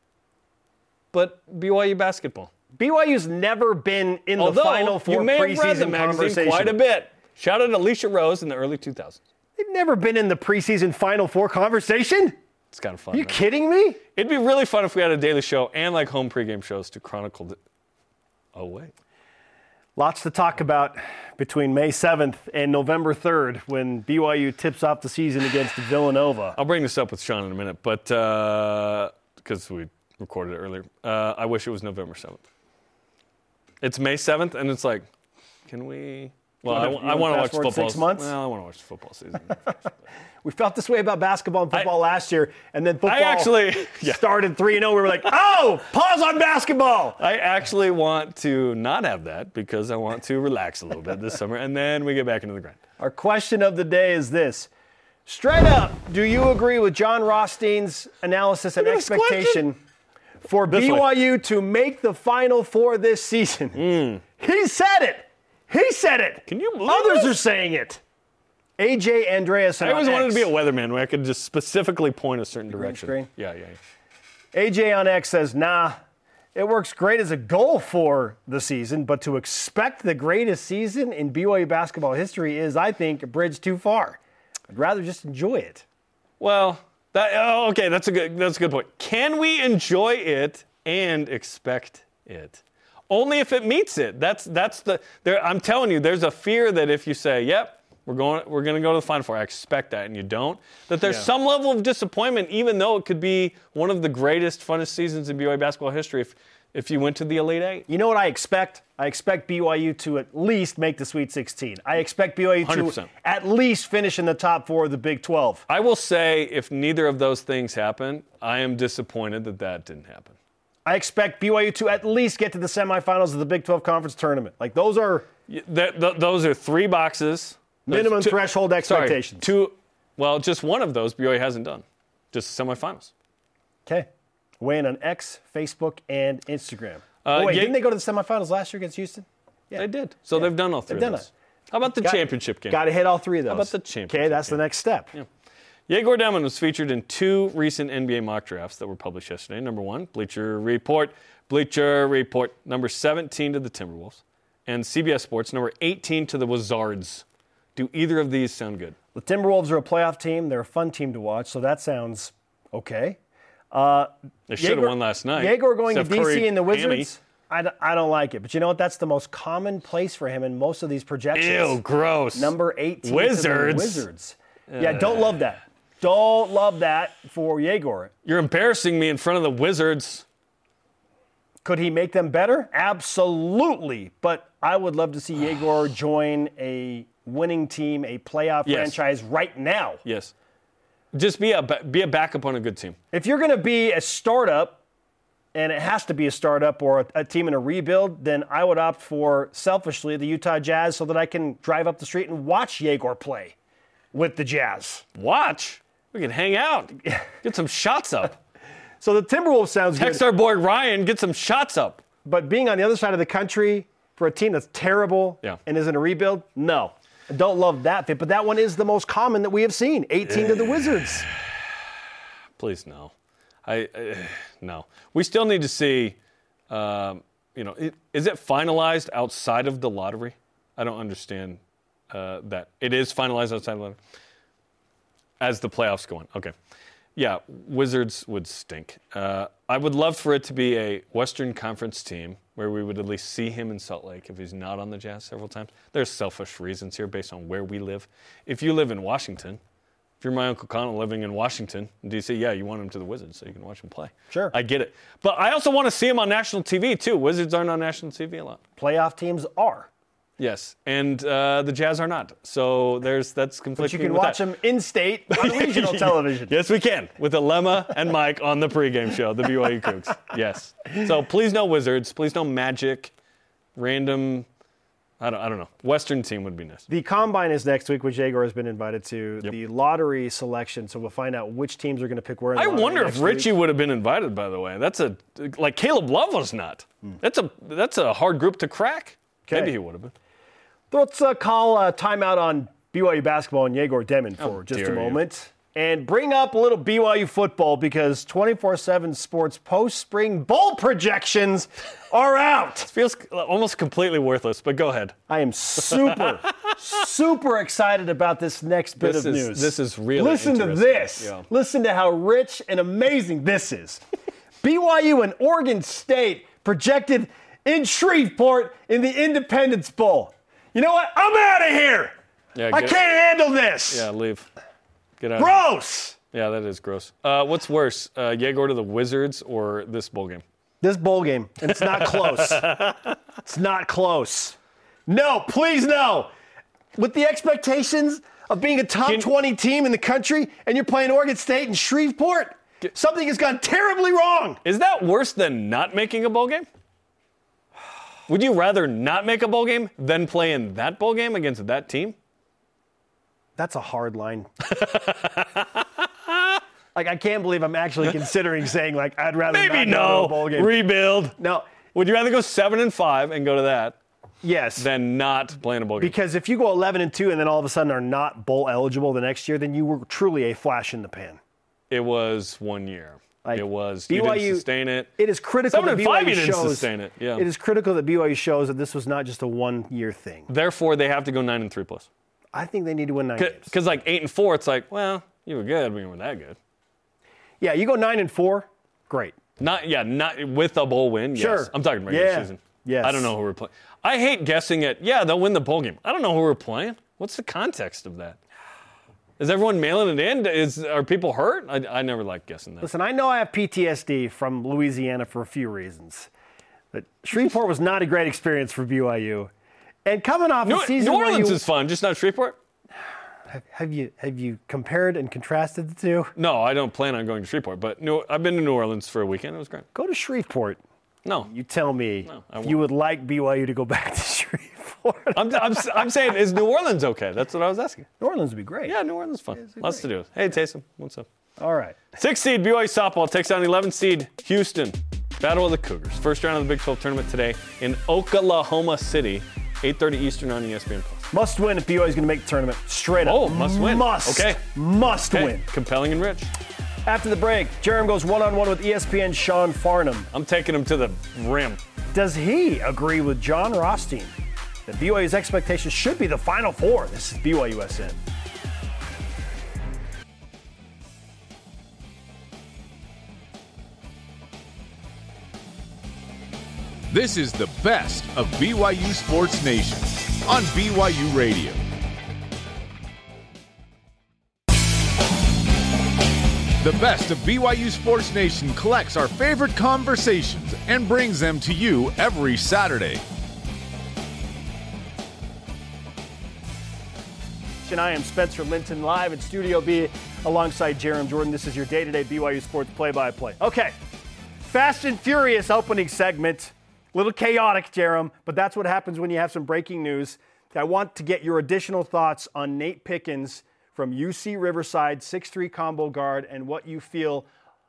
but B Y U basketball. B Y U's never been in Although, the Final Four you may have read the preseason magazine conversation. quite a bit. Shout out Alicia Rose in the early two thousands. They've never been in the preseason Final Four conversation. It's kind of fun. Are you right? kidding me? It'd be really fun if we had a daily show and like home pregame shows to chronicle. The... Oh, wait. Lots to talk about between May seventh and November third when B Y U tips off the season against Villanova. I'll bring this up with Sean in a minute, but because uh, we recorded it earlier, uh, I wish it was November seventh. It's May seventh, and it's like, can we? Well, You I, wanna- you I wanna want to watch fast forward football. six months? Well, I want to watch the football season. We felt this way about basketball and football last year, and then football I actually yeah. started three and oh. We were like, oh, pause on basketball. I actually want to not have that because I want to relax a little bit this summer, and then we get back into the grind. Our question of the day is this. Straight up, do you agree with John Rothstein's analysis and Look at this expectation for This B way. Y U to make the Final Four this season? Mm. He said it. He said it. Can you believe Others this? are saying it. A J Andreas. I always wanted to be a weatherman where I could just specifically point a certain direction. Screen? Yeah, yeah, yeah. A J on X says, nah, it works great as a goal for the season, but to expect the greatest season in B Y U basketball history is, I think, a bridge too far. I'd rather just enjoy it. Well, that oh, okay, that's a good that's a good point. Can we enjoy it and expect it? Only if it meets it. That's that's the there. I'm telling you, there's a fear that if you say, "Yep, we're going we're going to go to the Final Four," I expect that, and you don't, that there's Yeah. some level of disappointment, even though it could be one of the greatest, funnest seasons in B Y U basketball history. If if you went to the Elite Eight, You know what I expect? I expect B Y U to at least make the Sweet sixteen. I expect B Y U one hundred to percent. at least finish in the top four of the Big twelve. I will say, if neither of those things happen, I am disappointed that that didn't happen. I expect B Y U to at least get to the semifinals of the Big twelve Conference Tournament. Like, those are Th- th- those are three boxes. minimum Two- threshold expectations. Sorry, two. Well, just one of those B Y U hasn't done. Just the semifinals. Okay. Weigh in on X, Facebook, and Instagram. Uh, oh, wait, Ye- didn't they go to the semifinals last year against Houston? They did. So they've done all three They've done of those. it. How about the Got- championship game? Got to hit all three of those. How about the championship Okay, that's game? the next step. Yeah. Yegor Demon was featured in two recent N B A mock drafts that were published yesterday. Number one, Bleacher Report. Bleacher Report, number seventeen to the Timberwolves. And C B S Sports, number eighteen to the Wizards. Do either of these sound good? The Timberwolves are a playoff team. They're a fun team to watch, so that sounds okay. Uh, They should have Yegor- won last night. Yegor going Steph to D C Curry, and the hammy. Wizards, I, d- I don't like it. But you know what? That's the most common place for him in most of these projections. Ew, gross. Number eighteen Wizards. to the Wizards. Yeah, don't love that. Don't love that for Yegor. You're embarrassing me in front of the Wizards. Could he make them better? Absolutely. But I would love to see Yegor join a winning team, a playoff Yes. franchise right now. Yes. Just be a ba- be a backup on a good team. If you're going to be a startup, and it has to be a startup or a, a team in a rebuild, then I would opt for, selfishly, the Utah Jazz so that I can drive up the street and watch Yegor play with the Jazz. Watch? We can hang out. Get some shots up. So the Timberwolves sounds Text good. our boy Ryan, get some shots up. But being on the other side of the country for a team that's terrible Yeah. and is in a rebuild, no. I don't love that fit, but that one is the most common that we have seen. eighteen to the Wizards. Please, no. I uh, no. We still need to see. Um, you know, it, is it finalized outside of the lottery? I don't understand uh, that. It is finalized outside of the lottery as the playoffs go on. Okay. Yeah, Wizards would stink. Uh, I would love for it to be a Western Conference team where we would at least see him in Salt Lake if he's not on the Jazz several times. There's selfish reasons here based on where we live. If you live in Washington, if you're my Uncle Connell living in Washington, D C, yeah, you want him to the Wizards so you can watch him play. Sure. I get it. But I also want to see him on national T V, too. Wizards aren't on national T V a lot. Playoff teams are. Yes, and uh, the Jazz are not. So there's that's conflicting. But you can with watch that. them in-state on regional television. Yes, we can, with Alema and Mike on the pregame show, the B Y U Cougs. Yes. So please no Wizards. Please no Magic. Random, I don't, I don't know. Western team would be nice. The Combine is next week, which Yegor has been invited to. Yep. The lottery selection, so we'll find out which teams are going to pick where in the I lottery wonder if next Richie week. would have been invited, by the way. That's a, like Caleb Love was not. Hmm. That's a that's a hard group to crack. Okay. Maybe he would have been. Let's uh, call uh, timeout on B Y U basketball and Yegor Demon for How just a dare you. moment. And bring up a little B Y U football because twenty-four seven Sports post-spring bowl projections are out. It feels almost completely worthless, but go ahead. I am super, super excited about this next bit This of is- news. this is really Listen to interesting. this. Yeah. Listen to how rich and amazing this is. B Y U and Oregon State projected in Shreveport in the Independence Bowl. You know what? I'm out of here. Yeah, I get- can't handle this. Yeah, leave. Get out. Gross. Yeah, that is gross. Uh, what's worse, uh, Yegor to the Wizards or this bowl game? This bowl game. It's not close. It's not close. No, please no. With the expectations of being a top Can- twenty team in the country and you're playing Oregon State and Shreveport, something has gone terribly wrong. Is that worse than not making a bowl game? Would you rather not make a bowl game than play in that bowl game against that team? That's a hard line. Like, I can't believe I'm actually considering saying, like, I'd rather Maybe not go to no. a bowl game. Rebuild. No. Would you rather go seven and five and go to that, yes. than not playing a bowl game. Because if you go eleven and two and then all of a sudden are not bowl eligible the next year, then you were truly a flash in the pan. It was one year. Like, it was B Y U, you didn't sustain it. It is critical that B Y U you didn't shows, sustain it. Yeah. It is critical that B Y U shows that this was not just a one-year thing. Therefore, they have to go nine and three plus. I think they need to win nine games. Because like eight and four, it's like, well, you were good, but you weren't that good. Yeah, you go nine and four, great. Not yeah, not with a bowl win. Yes. Sure. I'm talking regular yeah. season. Yes. I don't know who we're playing. I hate guessing it. Yeah, they'll win the bowl game. I don't know who we're playing. What's the context of that? Is everyone mailing it in? Is are people hurt? I, I never like guessing that. Listen, I know I have P T S D from Louisiana for a few reasons. But Shreveport was not a great experience for B Y U. And coming off New, a season New Orleans you, is fun, just not Shreveport. Have, have you have you compared and contrasted the two? No, I don't plan on going to Shreveport. But New, I've been to New Orleans for a weekend. It was great. Go to Shreveport. No. You tell me no, I you would like B Y U to go back to Shreveport. I'm, I'm, I'm saying, is New Orleans okay? That's what I was asking. New Orleans would be great. Yeah, New Orleans is fun. Lots to do. Hey, Taysom, what's up? All right. Six seed B Y U softball takes on eleven seed Houston. Battle of the Cougars. First round of the Big twelve tournament today in Oklahoma City. eight thirty Eastern on E S P N Plus. Must win if B Y U is going to make the tournament. Straight up. Oh, must win. Must. Okay. Must okay. win. Compelling and rich. After the break, Jerem goes one-on-one with E S P N's Sean Farnham. I'm taking him to the rim. Does he agree with John Rothstein that B Y U's expectations should be the Final Four? This is B Y U S N. This is the best of B Y U Sports Nation on B Y U Radio. The best of B Y U Sports Nation collects our favorite conversations and brings them to you every Saturday. And I am Spencer Linton, live in Studio B alongside Jerem Jordan. This is your day-to-day B Y U Sports play-by-play. Okay, Fast and Furious opening segment. A little chaotic, Jerem, but that's what happens when you have some breaking news. I want to get your additional thoughts on Nate Pickens from U C Riverside, six three combo guard, and what you feel,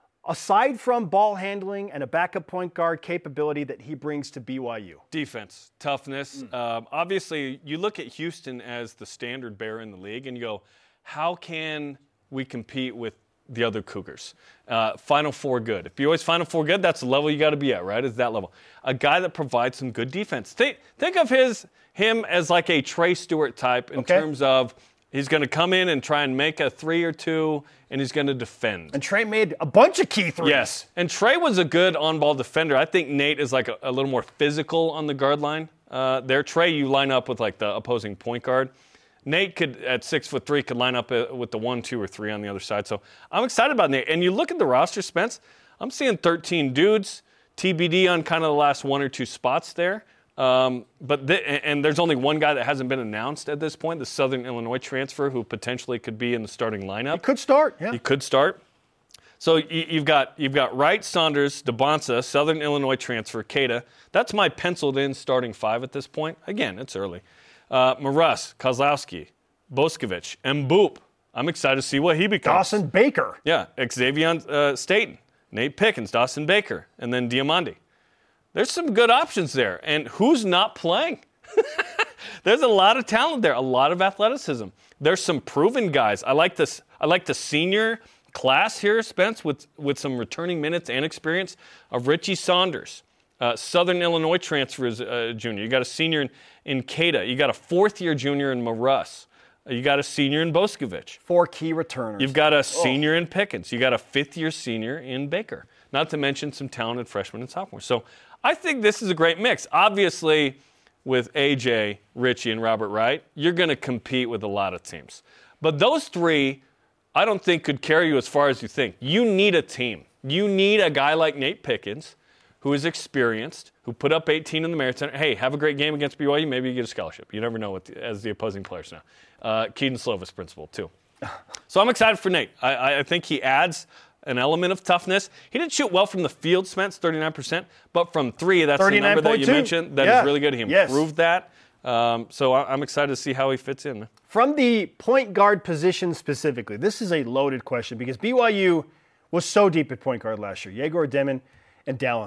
aside from ball handling and a backup point guard capability, that he brings to B Y U. Defense, toughness. Mm. Um, obviously, you look at Houston as the standard bearer in the league, and you go, how can we compete with the other Cougars? Uh, Final Four good. If you always Final Four good, that's the level you got to be at, right? Is that level. A guy that provides some good defense. Think, think of his him as like a Trey Stewart type in okay. terms of he's going to come in and try and make a three or two, and he's going to defend. And Trey made a bunch of key threes. Yes, and Trey was a good on-ball defender. I think Nate is like a, a little more physical on the guard line. Uh, there, Trey, you line up with like the opposing point guard. Nate could, at six foot three, could line up with the one, two, or three on the other side. So I'm excited about Nate. And you look at the roster, Spence. I'm seeing thirteen dudes, T B D on kind of the last one or two spots there. Um, but th- and there's only one guy that hasn't been announced at this point, the Southern Illinois transfer, who potentially could be in the starting lineup. He could start. Yeah, he could start. So you, you've got you've got Wright, Saunders, DeBonsa, Southern Illinois transfer, Keita. That's my penciled-in starting five at this point. Again, it's early. Uh, Maras, Kozlowski, Boscovich, Mboop. I'm excited to see what he becomes. Dawson Baker. Yeah, Xavier uh, Staten, Nate Pickens, Dawson Baker, and then Diamandi. There's some good options there. And who's not playing? There's a lot of talent there, a lot of athleticism. There's some proven guys. I like this. I like the senior class here, Spence, with, with some returning minutes and experience of Richie Saunders. Uh, Southern Illinois transfer is a junior. You got a senior in, in Keita. You got a fourth-year junior in Maras. You got a senior in Boscovich. Four key returners. You've got a senior oh. in Pickens. You got a fifth-year senior in Baker. Not to mention some talented freshmen and sophomores. So I think this is a great mix. Obviously, with A J, Richie, and Robert Wright, you're going to compete with a lot of teams. But those three, I don't think could carry you as far as you think. You need a team. You need a guy like Nate Pickens, who is experienced, who put up eighteen in the Marriott Center. Hey, have a great game against B Y U. Maybe you get a scholarship. You never know with the, as the opposing players now. Uh, Keaton Slovis principle, too. So I'm excited for Nate. I, I think he adds an element of toughness. He didn't shoot well from the field, Spence, thirty-nine percent. But from three, that's the number that you mentioned. That yeah. is really good. He improved yes. that. Um, so I'm excited to see how he fits in. From the point guard position specifically, this is a loaded question because B Y U was so deep at point guard last year. Yegor Demon and Dallin Hall.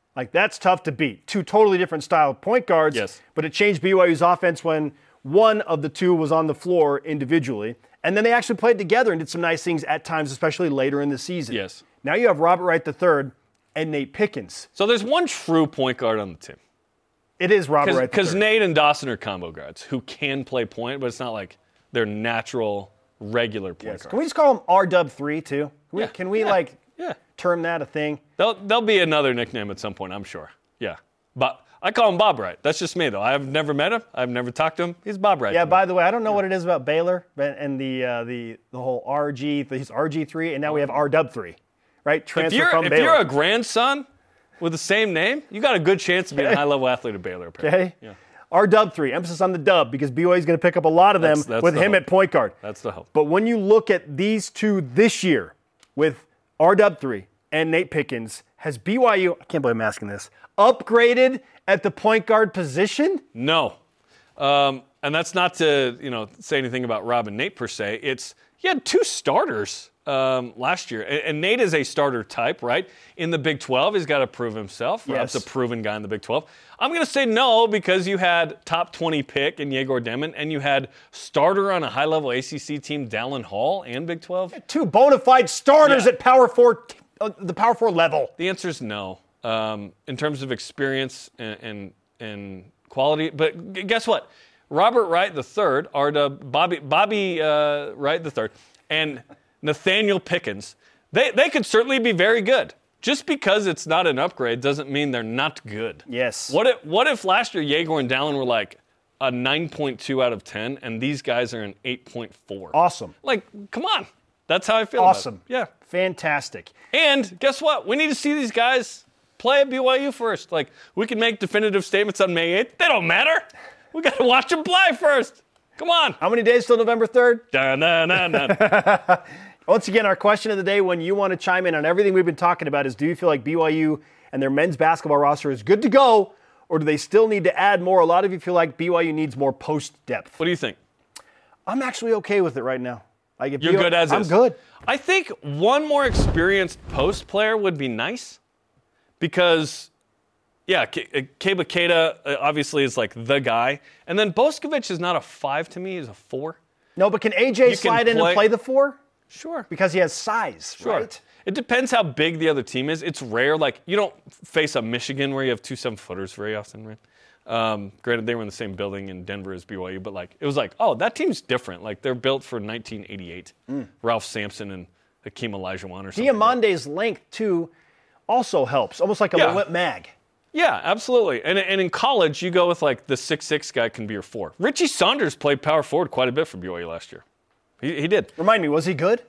Like, that's tough to beat. Two totally different style point guards. Yes. But it changed B Y U's offense when one of the two was on the floor individually. And then they actually played together and did some nice things at times, especially later in the season. Yes. Now you have Robert Wright the third and Nate Pickens. So there's one true point guard on the team. It is Robert Wright the Because third. Nate and Dawson are combo guards who can play point, but it's not like they're natural, regular point Yes. guards. Can we just call him R W three too? Can we, Yeah. can we Yeah. like Yeah. term that a thing? There'll, there'll be another nickname at some point, I'm sure. Yeah. But I call him Bob Wright. That's just me, though. I've never met him. I've never talked to him. He's Bob Wright. Yeah, by the way, I don't know what it is about Baylor and and the uh, the the whole R G, he's R G three, and now we have R W three, right? Transfer if you're, from if Baylor. you're a grandson with the same name, you got a good chance of being a high-level athlete at Baylor, apparently. Okay. Yeah. R W three, emphasis on the dub, because B Y U is going to pick up a lot of them That's- that's with the him hope. at point guard. That's the hope. But when you look at these two this year with R W three and Nate Pickens, has B Y U, I can't believe I'm asking this, upgraded at the point guard position? No. Um, and that's not to, you know, say anything about Rob and Nate per se. It's, he had two starters um, last year. And, and Nate is a starter type, right? In the Big twelve, he's got to prove himself. Rob's Yes. a proven guy in the Big twelve. I'm going to say no because you had top twenty pick in Yegor Demon and you had starter on a high-level A C C team, Dallin Hall, and Big twelve. Two bona fide starters Yeah. at Power Four, uh, the Power Four level. The answer is no. Um, in terms of experience and, and and quality, but g- guess what? Robert Wright the third, or the Bobby Bobby uh, Wright the third, and Nathaniel Pickens, they they could certainly be very good. Just because it's not an upgrade doesn't mean they're not good. Yes. What if what if last year Yegor and Dallin were like a nine point two out of ten, and these guys are an eight point four? Awesome. Like, come on. That's how I feel. Awesome. About it. Yeah. Fantastic. And guess what? We need to see these guys play at B Y U first. Like, we can make definitive statements on May eighth. They don't matter. We got to watch them play first. Come on. How many days till November third? Dun, dun, dun, dun. Once again, our question of the day, when you want to chime in on everything we've been talking about, is do you feel like B Y U and their men's basketball roster is good to go, or do they still need to add more? A lot of you feel like B Y U needs more post depth. What do you think? I'm actually okay with it right now. Like if You're B Y U good as I'm is. good. I think one more experienced post player would be nice because, yeah, K- Keba Keita uh, obviously is like the guy. And then Boskovic is not a five to me, he's a four. No, but can A J You can slide in play- and play the four? Sure. Because he has size, Sure. right? It depends how big the other team is. It's rare. Like, you don't face a Michigan where you have two seven-footers very often, right? Um, granted, they were in the same building in Denver as B Y U, but, like, it was like, oh, that team's different. Like, they're built for nineteen eighty-eight. Mm. Ralph Sampson and Hakeem Olajuwon or something. Diamande's length, too, also helps. Almost like a Yeah. Lewis Mag. Yeah, absolutely. And, and in college, you go with, like, the six six guy can be your four. Richie Saunders played power forward quite a bit for B Y U last year. He, he did. Remind me, was he good?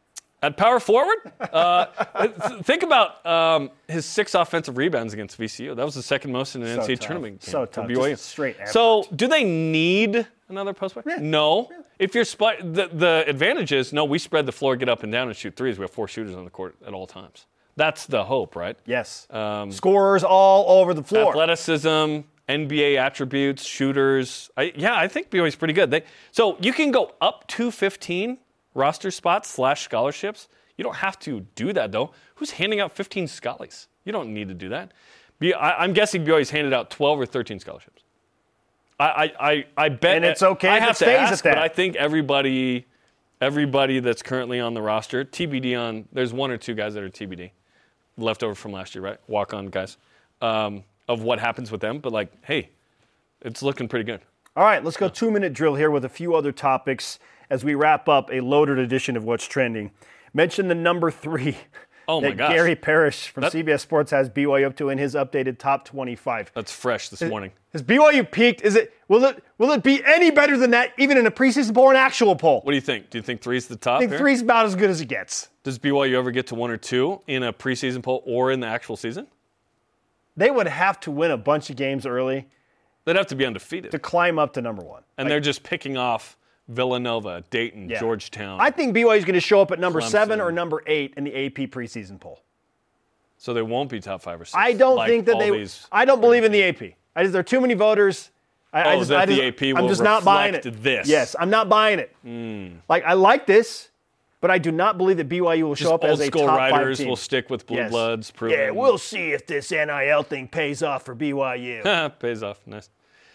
At power forward, uh, th- think about um, his six offensive rebounds against V C U. That was the second most in an So N C double A tough. tournament game So for tough. B Y U. Just straight effort. So, do they need another post player? No. If you're split, the, the advantage is no. We spread the floor, get up and down, and shoot threes. We have four shooters on the court at all times. That's the hope, right? Yes. Um, Scorers all over the floor. Athleticism, N B A attributes, shooters. I, yeah, I think B Y U's pretty good. They, so you can go up to fifteen roster spots slash scholarships. You don't have to do that, though. Who's handing out fifteen scholarships? You don't need to do that. B- I, I'm guessing B Y U's handed out twelve or thirteen scholarships. I, I, I, I bet. And it's okay I if it have to stays ask, at that. but I think everybody, everybody that's currently on the roster, T B D on, there's one or two guys that are T B D, left over from last year, right? Walk-on guys, um, of what happens with them. But, like, hey, it's looking pretty good. All right, let's go two-minute drill here with a few other topics as we wrap up a loaded edition of What's Trending. Mention the number three Oh, my that gosh. Gary Parrish from That- C B S Sports has B Y U up to in his updated top twenty-five. That's fresh this morning. Has B Y U peaked? Is it will it will it be any better than that, even in a preseason poll or an actual poll? What do you think? Do you think three's the top? I think here? three's about as good as it gets. Does B Y U ever get to one or two in a preseason poll or in the actual season? They would have to win a bunch of games early. They'd have to be undefeated to climb up to number one. And Like, they're just picking off Villanova, Dayton, Yeah. Georgetown. I think B Y U is going to show up at number seven Clemson. or number eight in the A P preseason poll. So they won't be top five or six. I don't like think that all they. these- I don't believe in the A P. I just there are too many voters. I, I Oh, just, that I just, the A P I'm will just not buying it. reflect this. Yes, I'm not buying it. Mm. Like I like this. But I do not believe that B Y U will Just show up as a old school top five writers team. will stick with blue Yes. bloods. Proven. Yeah, we'll see if this N I L thing pays off for B Y U. Pays off. Nice.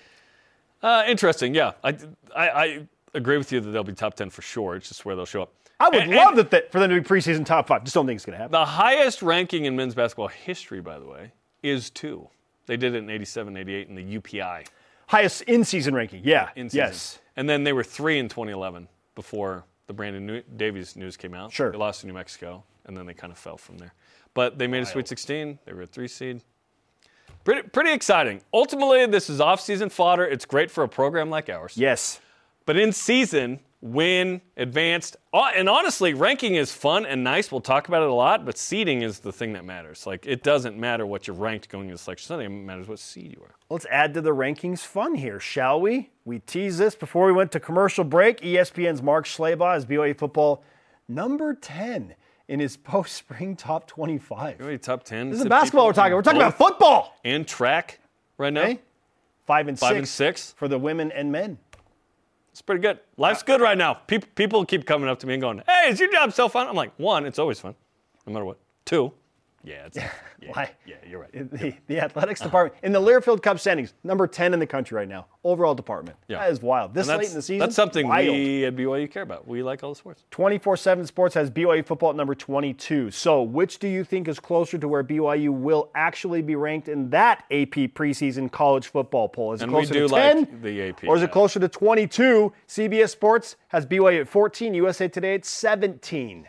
Uh, interesting. Yeah, I, I, I agree with you that they'll be top ten for sure. It's just where they'll show up. I would And- love and that for them to be preseason top five. Just don't think it's going to happen. The highest ranking in men's basketball history, by the way, is two. They did it in eighty-seven, eighty-eight in the U P I. Highest in-season ranking, yeah. In season. Yes. And then they were three in twenty eleven before the Brandon New- Davies news came out. Sure. They lost to New Mexico, and then they kind of fell from there. But they made a Sweet sixteen. They were a three seed. Pretty, pretty exciting. Ultimately, this is off-season fodder. It's great for a program like ours. Yes. But in season, win, advanced, uh, and honestly, ranking is fun and nice. We'll talk about it a lot, but seeding is the thing that matters. Like, it doesn't matter what you're ranked going into Selection Sunday. It matters what seed you are. Let's add to the rankings fun here, shall we? We teased this before we went to commercial break. E S P N's Mark Schlabach is B Y U football number ten in his post-spring top twenty-five. B Y U top ten. This is basketball we're talking. We're talking about football. And track right now. Okay. Five and Five six. and six. For the women and men. It's pretty good. Life's good right now. People, people keep coming up to me and going, hey, is your job so fun? I'm like, one, it's always fun, no matter what. Two, yeah, it's, yeah, Why? yeah, you're right. In The, the athletics department, in the Learfield Cup standings, number ten in the country right now, overall department. Yeah. That is wild. This And late in the season, That's something wild. we at B Y U care about. We like all the sports. twenty-four seven Sports has B Y U football at number twenty-two. So which do you think is closer to where B Y U will actually be ranked in that A P preseason college football poll? Is it And we closer do to ten? like the A P. Or is it closer to twenty-two? C B S Sports has B Y U at fourteen, U S A Today at seventeen.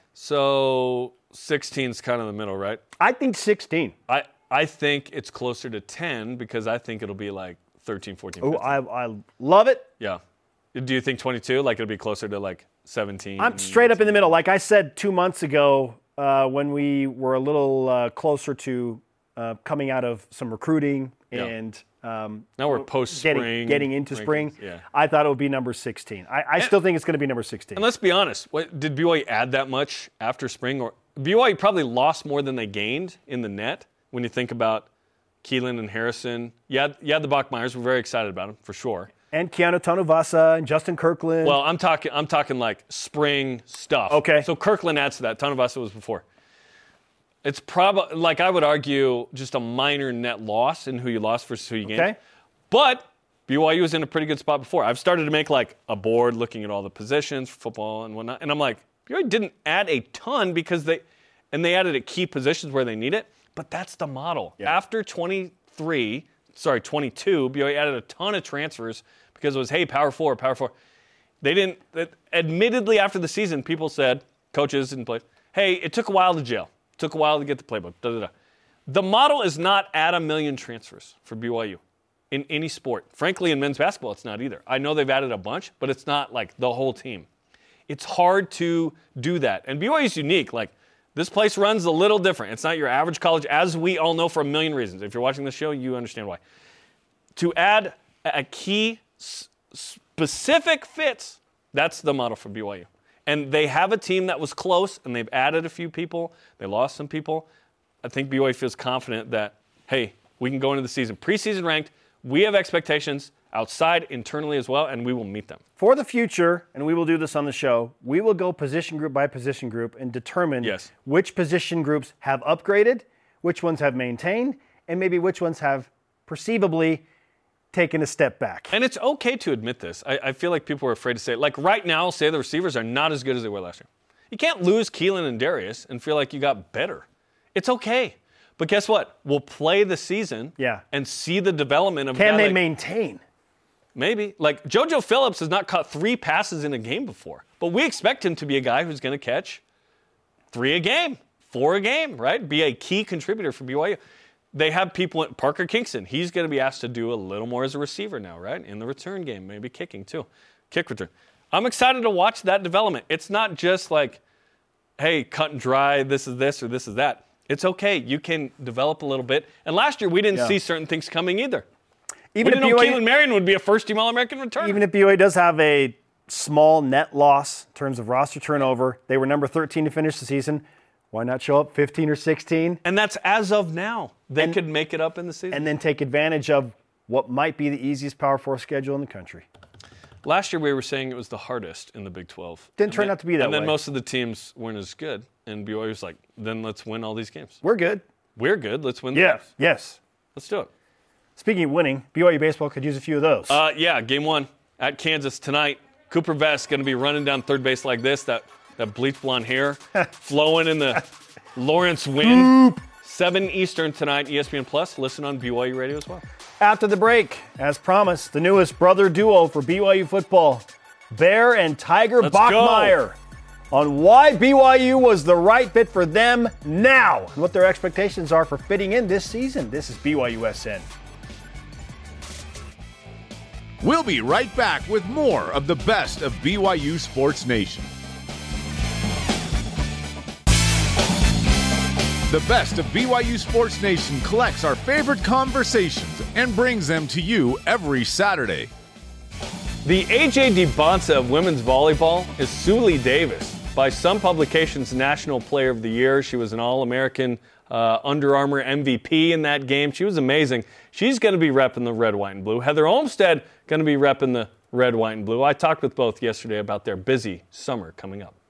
So sixteen is kind of the middle, right? I think sixteen. I, I think it's closer to ten because I think it'll be like thirteen, fourteen, Oh, fifteen. I, I love it. Yeah. Do you think twenty-two? Like it'll be closer to like seventeen? I'm straight up in the middle. Like I said two months ago uh, when we were a little uh, closer to uh, coming out of some recruiting Yeah. and um, Now we're post-spring getting, getting into rankings, spring. yeah. I thought it would be number sixteen. I, I still think it's going to be number sixteen. And let's be honest, what, did B Y U add that much after spring? Or B Y U probably lost more than they gained in the net when you think about Keelan and Harrison. Yeah, yeah, the Bachmeyers, we're very excited about them for sure. And Keanu Tonavasa and Justin Kirkland. Well, I'm talking I'm talking like spring stuff. Okay. So Kirkland adds to that. Tonavasa was before. It's probably, like I would argue, just a minor net loss in who you lost versus who you gained. Okay. But B Y U was in a pretty good spot before. I've started to make like a board looking at all the positions for football and whatnot. And I'm like, B Y U didn't add a ton because they, and they added at key positions where they need it. But that's the model. Yeah. After twenty-three, sorry, twenty-two, B Y U added a ton of transfers because it was, hey, power four, power four. They didn't, that, admittedly after the season, people said, coaches and players, hey, it took a while to gel. It took a while to get the playbook. Da, da, da. The model is not add a million transfers for B Y U in any sport. Frankly, in men's basketball, it's not either. I know they've added a bunch, but it's not like the whole team. It's hard to do that. And B Y U is unique. Like, this place runs a little different. It's not your average college, as we all know for a million reasons. If you're watching this show, you understand why. To add a key s- specific fits, that's the model for B Y U. And they have a team that was close, and they've added a few people. They lost some people. I think B Y U feels confident that, hey, we can go into the season preseason ranked. We have expectations outside, internally as well, and we will meet them. For the future, and we will do this on the show, we will go position group by position group and determine Yes. which position groups have upgraded, which ones have maintained, and maybe which ones have perceivably taken a step back. And it's okay to admit this. I, I feel like people are afraid to say it. Like right now, say the receivers are not as good as they were last year. You can't lose Keelan and Darius and feel like you got better. It's okay. But guess what? We'll play the season Yeah. and see the development of a Can guy they like- maintain? Maybe. Like, JoJo Phillips has not caught three passes in a game before. But we expect him to be a guy who's going to catch three a game, four a game, right? Be a key contributor for B Y U. They have people, Parker Kingston, he's going to be asked to do a little more as a receiver now, right? In the return game, maybe kicking too. Kick return. I'm excited to watch that development. It's not just like, hey, cut and dry, this is this or this is that. It's okay. You can develop a little bit. And last year, we didn't Yeah. see certain things coming either. Even we didn't if know B Y U Keelan Marion would be a first-team All-American returner. Even if B Y U does have a small net loss in terms of roster turnover, they were number thirteen to finish the season. Why not show up fifteen or sixteen? And that's as of now. They And- could make it up in the season. And then take advantage of what might be the easiest Power Four schedule in the country. Last year we were saying it was the hardest in the Big twelve. Didn't turn then, out to be that And then way. most of the teams weren't as good. And B Y U was like, then let's win all these games. We're good. We're good. Let's win. Yeah. These. Yes. Let's do it. Speaking of winning, B Y U baseball could use a few of those. Uh, yeah, game one at Kansas tonight. Cooper Vest going to be running down third base like this. That that bleach blonde hair flowing in the Lawrence wind. seven Eastern tonight, E S P N Plus. Listen on B Y U Radio as well. After the break, as promised, the newest brother duo for B Y U football, Bear and Tiger Let's Bachmeier, on why B Y U was the right fit for them now and what their expectations are for fitting in this season. This is B Y U S N. We'll be right back with more of the best of B Y U Sports Nation. The best of B Y U Sports Nation collects our favorite conversations and brings them to you every Saturday. The A J DiBonsa of women's volleyball is Suli Davis. By some publications, National Player of the Year. She was an All-American uh, Under Armour M V P in that game. She was amazing. She's going to be repping the red, white, and blue. Heather Olmstead going to be repping the red, white, and blue. I talked with both yesterday about their busy summer coming up.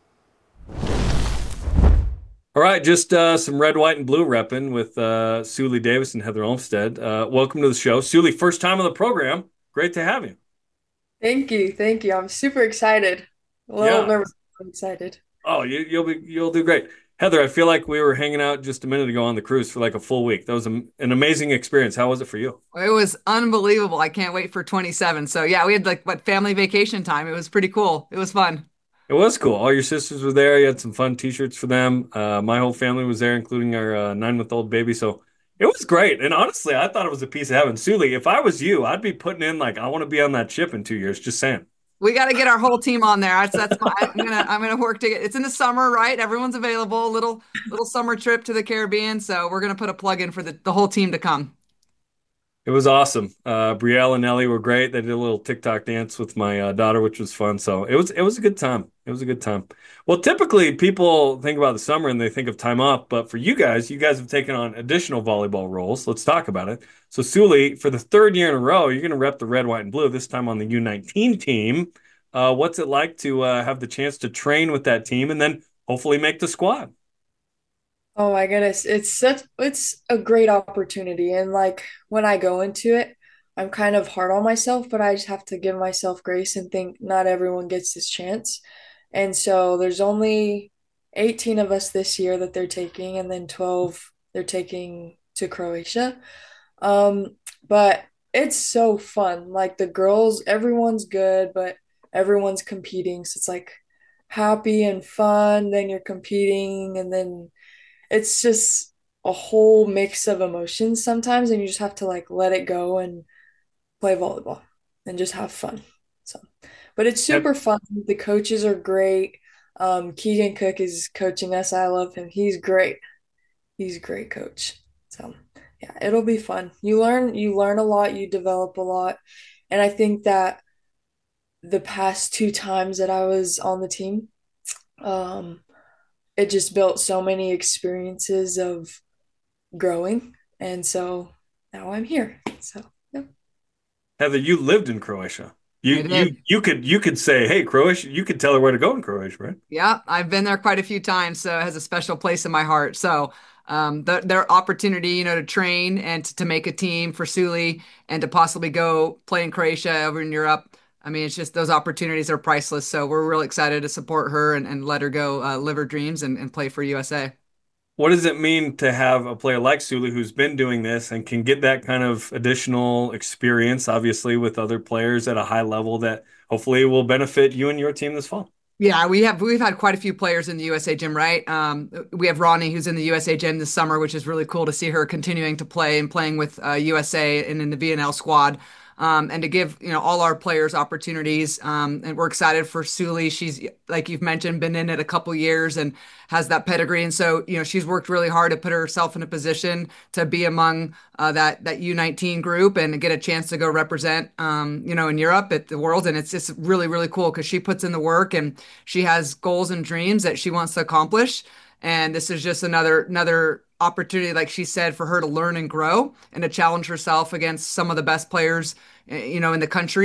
All right, just uh, some red, white, and blue repping with uh, Suli Davis and Heather Olmstead. Uh, welcome to the show. Suli, first time on the program. Great to have you. Thank you, thank you. I'm super excited. A little Yeah. nervous, but excited. Oh, you, you'll be you'll do great. Heather, I feel like we were hanging out just a minute ago on the cruise for like a full week. That was a, an amazing experience. How was it for you? It was unbelievable. I can't wait for twenty-seven. So yeah, we had like what family vacation time. It was pretty cool. It was fun. It was cool. All your sisters were there. You had some fun T-shirts for them. Uh, my whole family was there, including our uh, nine-month-old baby. So it was great. And honestly, I thought it was a piece of heaven. Suli, if I was you, I'd be putting in like, I want to be on that ship in two years. Just saying. We got to get our whole team on there. That's, that's my, I'm gonna I'm gonna work to get. It's in the summer, right? Everyone's available. Little little summer trip to the Caribbean. So we're gonna put a plug in for the, the whole team to come. It was awesome. Uh, Brielle and Ellie were great. They did a little TikTok dance with my uh, daughter, which was fun. So it was it was a good time. It was a good time. Well, typically people think about the summer and they think of time off, but for you guys, you guys have taken on additional volleyball roles. Let's talk about it. So Suli, for the third year in a row, you're going to rep the red, white, and blue. This time on the U nineteen team. Uh, what's it like to uh, have the chance to train with that team and then hopefully make the squad? Oh my goodness, it's such it's a great opportunity. And like when I go into it, I'm kind of hard on myself, but I just have to give myself grace and think not everyone gets this chance. And so there's only eighteen of us this year that they're taking, and then twelve they're taking to Croatia. Um, but it's so fun. Like the girls, everyone's good, but everyone's competing. So it's like happy and fun, then you're competing, and then it's just a whole mix of emotions sometimes, and you just have to like let it go and play volleyball and just have fun. So, but it's super fun. The coaches are great. Um, Keegan Cook is coaching us. I love him. He's great. He's a great coach. So yeah, it'll be fun. You learn, you learn a lot, you develop a lot. And I think that the past two times that I was on the team, um, it just built so many experiences of growing. And so now I'm here. So, yeah. Heather, you lived in Croatia. You you you could you could say, hey, Croatia, you could tell her where to go in Croatia, right? Yeah, I've been there quite a few times, so it has a special place in my heart. So um, the, their opportunity, you know, to train and to, to make a team for Suli and to possibly go play in Croatia over in Europe. I mean, it's just those opportunities are priceless. So we're really excited to support her and, and let her go uh, live her dreams and, and play for U S A. What does it mean to have a player like Suli who's been doing this and can get that kind of additional experience, obviously, with other players at a high level that hopefully will benefit you and your team this fall? Yeah, we have we've had quite a few players in the U S A gym, right? Um, we have Ronnie, who's in the U S A gym this summer, which is really cool to see her continuing to play and playing with uh, U S A and in the V N L squad. Um, and to give, you know, all our players opportunities. Um, and we're excited for Suli. She's, like you've mentioned, been in it a couple years and has that pedigree. And so, you know, she's worked really hard to put herself in a position to be among uh, that, that U nineteen group and get a chance to go represent, um, you know, in Europe at the World. And it's just really, really cool because she puts in the work and she has goals and dreams that she wants to accomplish. And this is just another, another opportunity, like she said, for her to learn and grow and to challenge herself against some of the best players, you know, in the country.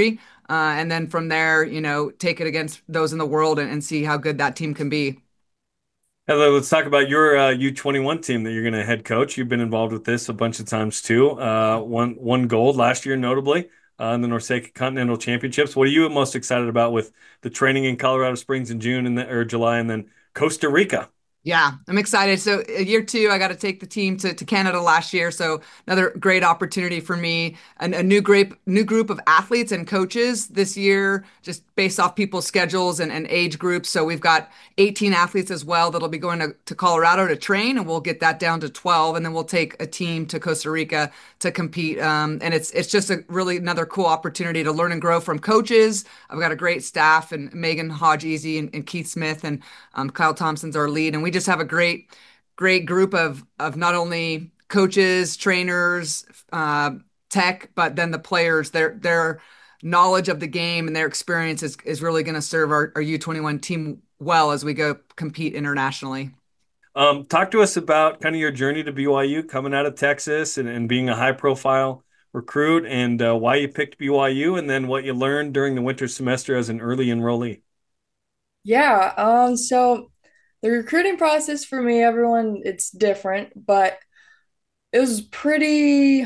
Uh, and then from there, you know, take it against those in the world and, and see how good that team can be. Heather, let's talk about your uh, U twenty-one team that you're going to head coach. You've been involved with this a bunch of times too. Uh, one, one gold last year, notably, uh, in the NORCECA Continental Championships. What are you most excited about with the training in Colorado Springs in June and the, or July, and then Costa Rica? Yeah, I'm excited. So year two, I got to take the team to, to Canada last year. So another great opportunity for me. And a new great new group of athletes and coaches this year, just based off people's schedules and, and age groups. So we've got eighteen athletes as well that'll be going to, to Colorado to train, and we'll get that down to twelve. And then we'll take a team to Costa Rica to compete. Um, and it's it's just a really another cool opportunity to learn and grow from coaches. I've got a great staff, and Megan Hodge-Easy and, and Keith Smith and um, Kyle Thompson's our lead. And we just have a great, great group of of not only coaches, trainers, uh, tech, but then the players. Their their knowledge of the game and their experience is, is really going to serve our, our U twenty-one team well as we go compete internationally. Um, talk to us about kind of your journey to B Y U, coming out of Texas and, and being a high-profile recruit, and uh, why you picked B Y U, and then what you learned during the winter semester as an early enrollee. Yeah, um, so the recruiting process for me, everyone, it's different, but it was pretty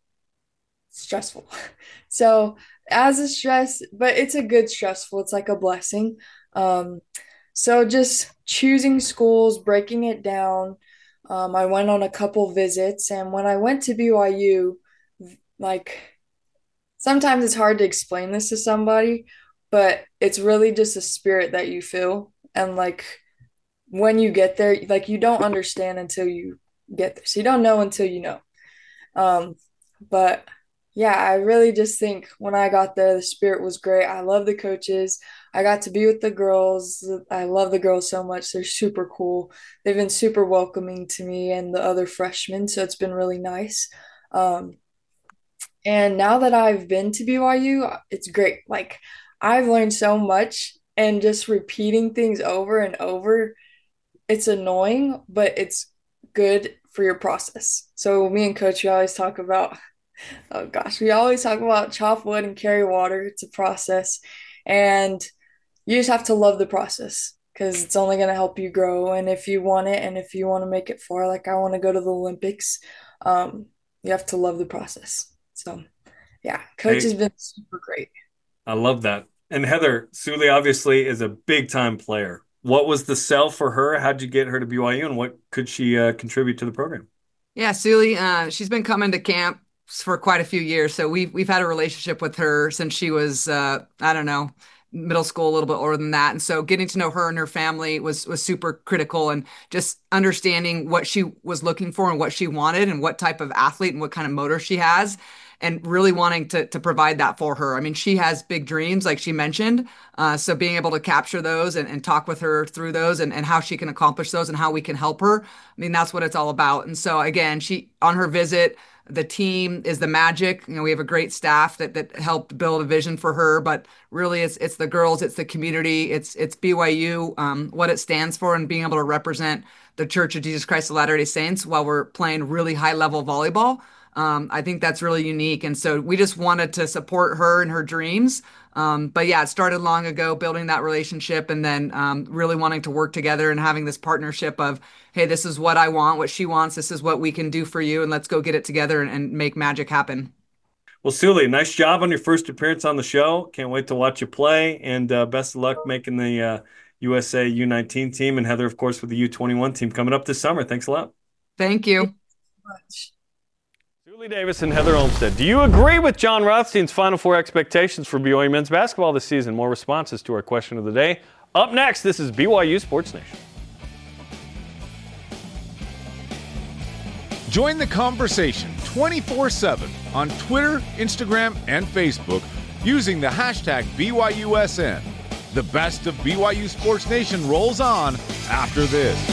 stressful. So as a stress, but it's a good stressful. It's like a blessing. Um, so just choosing schools, breaking it down. Um, I went on a couple visits, and when I went to B Y U, like sometimes it's hard to explain this to somebody, but it's really just a spirit that you feel. And like when you get there, like you don't understand until you get there. So you don't know until you know. Um, but yeah, I really just think when I got there, the spirit was great. I love the coaches. I got to be with the girls. I love the girls so much. They're super cool. They've been super welcoming to me and the other freshmen, so it's been really nice. Um, and now that I've been to B Y U, it's great. Like I've learned so much, and just repeating things over and over, it's annoying, but it's good for your process. So me and Coach, we always talk about Oh gosh, we always talk about chop wood and carry water. It's a process, and you just have to love the process because it's only going to help you grow. And if you want it, and if you want to make it far, like I want to go to the Olympics, um, you have to love the process. So, yeah, Coach Hey, has been super great. I love that. And Heather, Suli obviously is a big-time player. What was the sell for her? How'd you get her to B Y U, and what could she uh, contribute to the program? Yeah, Suli, uh, she's been coming to camp for quite a few years. So we've, we've had a relationship with her since she was, uh, I don't know, middle school, a little bit older than that. And so getting to know her and her family was, was super critical, and just understanding what she was looking for and what she wanted and what type of athlete and what kind of motor she has, and really wanting to, to provide that for her. I mean, she has big dreams, like she mentioned. Uh, so being able to capture those and, and talk with her through those, and, and how she can accomplish those and how we can help her. I mean, that's what it's all about. And so again, she, on her visit, the team is the magic. You know, we have a great staff that that helped build a vision for her, but really it's it's the girls, it's the community, it's it's B Y U, um, what it stands for, and being able to represent the Church of Jesus Christ of Latter-day Saints while we're playing really high level volleyball. Um, I think that's really unique. And so we just wanted to support her and her dreams. Um, but yeah, it started long ago, building that relationship, and then um, really wanting to work together and having this partnership of, hey, this is what I want, what she wants, this is what we can do for you, and let's go get it together and, and make magic happen. Well, Suli, nice job on your first appearance on the show. Can't wait to watch you play, and uh, best of luck making the uh, U S A U nineteen team, and Heather, of course, with the U twenty-one team coming up this summer. Thanks a lot. Thank you. Thank you so much. Suli Davis and Heather Olmstead. Do you agree with John Rothstein's Final Four expectations for B Y U men's basketball this season? More responses to our question of the day. Up next, this is B Y U Sports Nation. Join the conversation twenty-four seven on Twitter, Instagram, and Facebook using the hashtag B Y U S N. The best of B Y U Sports Nation rolls on after this.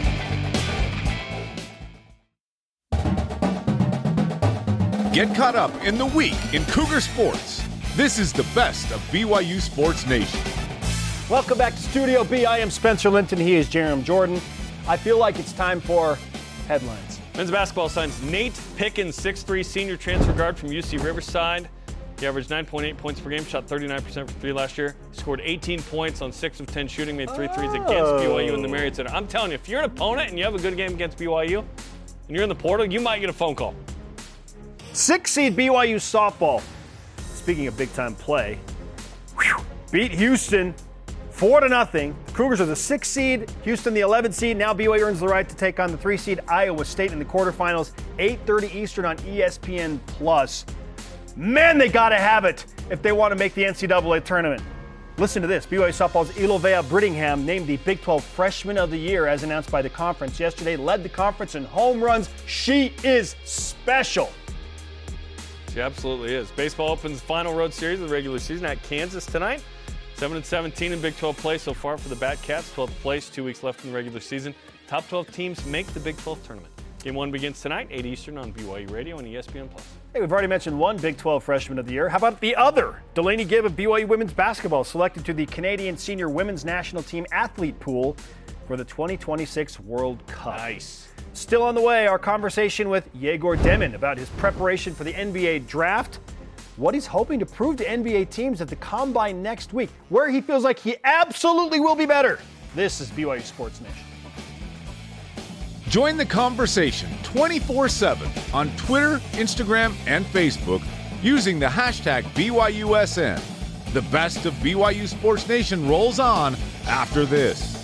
Get caught up in the week in Cougar Sports. This is the best of B Y U Sports Nation. Welcome back to Studio B. I am Spencer Linton. He is Jerem Jordan. I feel like it's time for headlines. Men's basketball signs Nate Pickens, six three senior transfer guard from U C Riverside. He averaged nine point eight points per game, shot thirty-nine percent from three last year. He scored eighteen points on six of ten shooting, made three threes against B Y U in the Marriott Center. I'm telling you, if you're an opponent and you have a good game against B Y U and you're in the portal, you might get a phone call. Six seed B Y U softball. Speaking of big time play, whew, beat Houston four to nothing. The Cougars are the six seed, Houston the eleven seed. Now B Y U earns the right to take on the three seed Iowa State in the quarterfinals. eight thirty Eastern on E S P N Plus. Man, they got to have it if they want to make the N C double A tournament. Listen to this. B Y U softball's Ilovea Brittingham named the Big twelve Freshman of the Year as announced by the conference yesterday. Led the conference in home runs. She is special. She absolutely is. Baseball opens the final road series of the regular season at Kansas tonight. seven and seventeen in Big twelve play so far for the Batcats. twelfth place, two weeks left in the regular season. Top twelve teams make the Big twelve tournament. Game one begins tonight, eight Eastern on B Y U Radio and E S P N Plus. Hey, we've already mentioned one Big twelve Freshman of the Year. How about the other? Delaney Gibb of B Y U women's basketball selected to the Canadian Senior Women's National Team Athlete Pool for the twenty twenty-six World Cup. Nice. Still on the way, our conversation with Yegor Demin about his preparation for the N B A draft, what he's hoping to prove to N B A teams at the Combine next week, where he feels like he absolutely will be better. This is B Y U Sports Nation. Join the conversation twenty-four seven on Twitter, Instagram, and Facebook using the hashtag B Y U S N. The best of B Y U Sports Nation rolls on after this.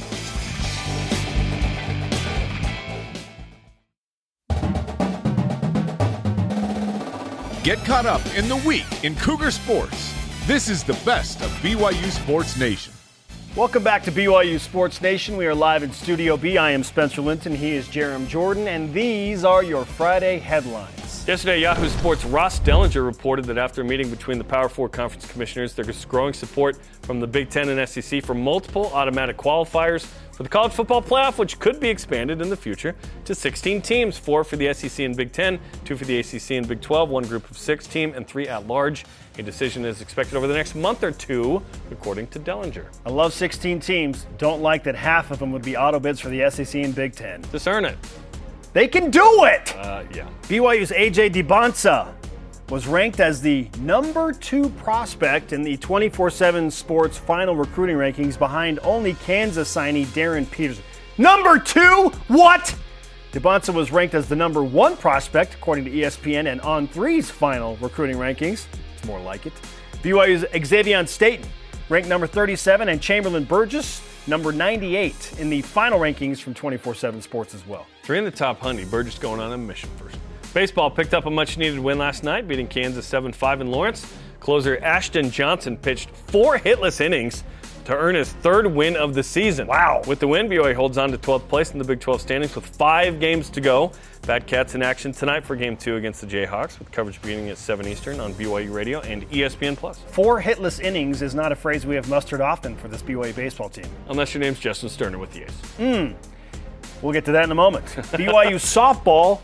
Get caught up in the week in Cougar Sports. This is the best of B Y U Sports Nation. Welcome back to B Y U Sports Nation. We are live in Studio B. I am Spencer Linton. He is Jerem Jordan, and these are your Friday headlines. Yesterday, Yahoo Sports' Ross Dellinger reported that after a meeting between the Power Four conference commissioners, there's growing support from the Big Ten and S E C for multiple automatic qualifiers for the college football playoff, which could be expanded in the future to sixteen teams, four for the S E C and Big Ten, two for the A C C and Big twelve, one group of six team, and three at large. A decision is expected over the next month or two, according to Dellinger. I love sixteen teams. Don't like that half of them would be auto bids for the S E C and Big Ten. Just earn it. They can do it! Uh, yeah. B Y U's A J DiBonsa was ranked as the number two prospect in the twenty-four seven Sports final recruiting rankings behind only Kansas signee Darren Peterson. Number two? What? DiBonsa was ranked as the number one prospect, according to E S P N and On three's final recruiting rankings. It's more like it. B Y U's Xavier Staten ranked number thirty-seven, and Chamberlain Burgess number ninety-eight in the final rankings from twenty-four seven Sports as well. Three in the top one hundred. Burgess going on a mission first. Baseball picked up a much-needed win last night, beating Kansas seven five in Lawrence. Closer Ashton Johnson pitched four hitless innings to earn his third win of the season. Wow. With the win, B Y U holds on to twelfth place in the Big twelve standings with five games to go. Batcats in action tonight for Game two against the Jayhawks, with coverage beginning at seven Eastern on B Y U Radio and E S P N Plus. Four hitless innings is not a phrase we have mustered often for this B Y U baseball team. Unless your name's Justin Sterner with the A's. Hmm. We'll get to that in a moment. B Y U softball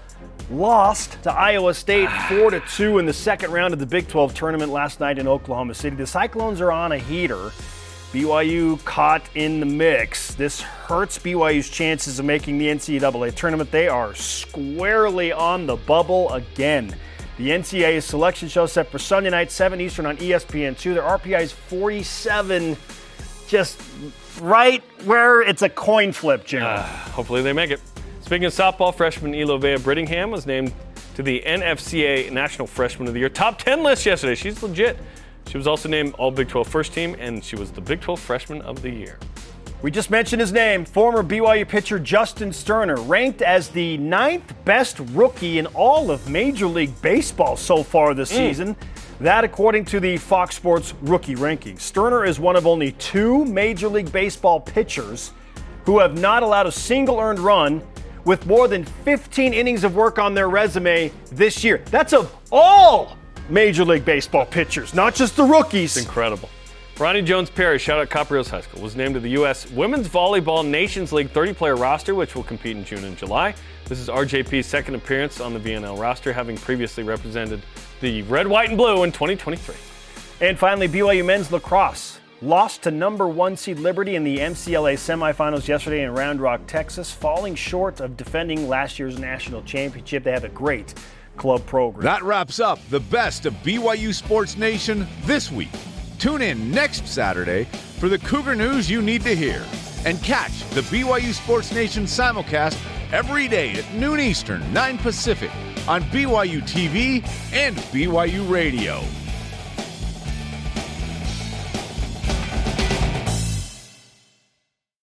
lost to Iowa State four to two in the second round of the Big twelve tournament last night in Oklahoma City. The Cyclones are on a heater. B Y U caught in the mix. This hurts B Y U's chances of making the N C double A tournament. They are squarely on the bubble again. The N C double A selection show set for Sunday night, seven Eastern on E S P N two. Their R P I is forty-seven, just right where it's a coin flip, Jim. Uh, hopefully they make it. Speaking of softball, freshman Ilovea Brittingham was named to the N F C A National Freshman of the Year top ten list yesterday. She's legit. She was also named All Big twelve First Team, and she was the Big twelve Freshman of the Year. We just mentioned his name. Former B Y U pitcher Justin Sterner, ranked as the ninth best rookie in all of Major League Baseball so far this mm. season. That according to the Fox Sports rookie rankings. Sterner is one of only two Major League Baseball pitchers who have not allowed a single earned run with more than fifteen innings of work on their resume this year. That's of all Major League Baseball pitchers, not just the rookies. It's incredible. Ronnie Jones-Perry, shout out Copper Hills High School, was named to the U S Women's Volleyball Nations League thirty-player roster, which will compete in June and July. This is R J P's second appearance on the V N L roster, having previously represented the red, white, and blue in twenty twenty-three. And finally, B Y U men's lacrosse lost to number one seed Liberty in the M C L A semifinals yesterday in Round Rock, Texas, falling short of defending last year's national championship. They have a great club program. That wraps up the best of B Y U Sports Nation this week. Tune in next Saturday for the Cougar news you need to hear. And catch the B Y U Sports Nation simulcast every day at noon Eastern, nine Pacific on B Y U T V and B Y U Radio.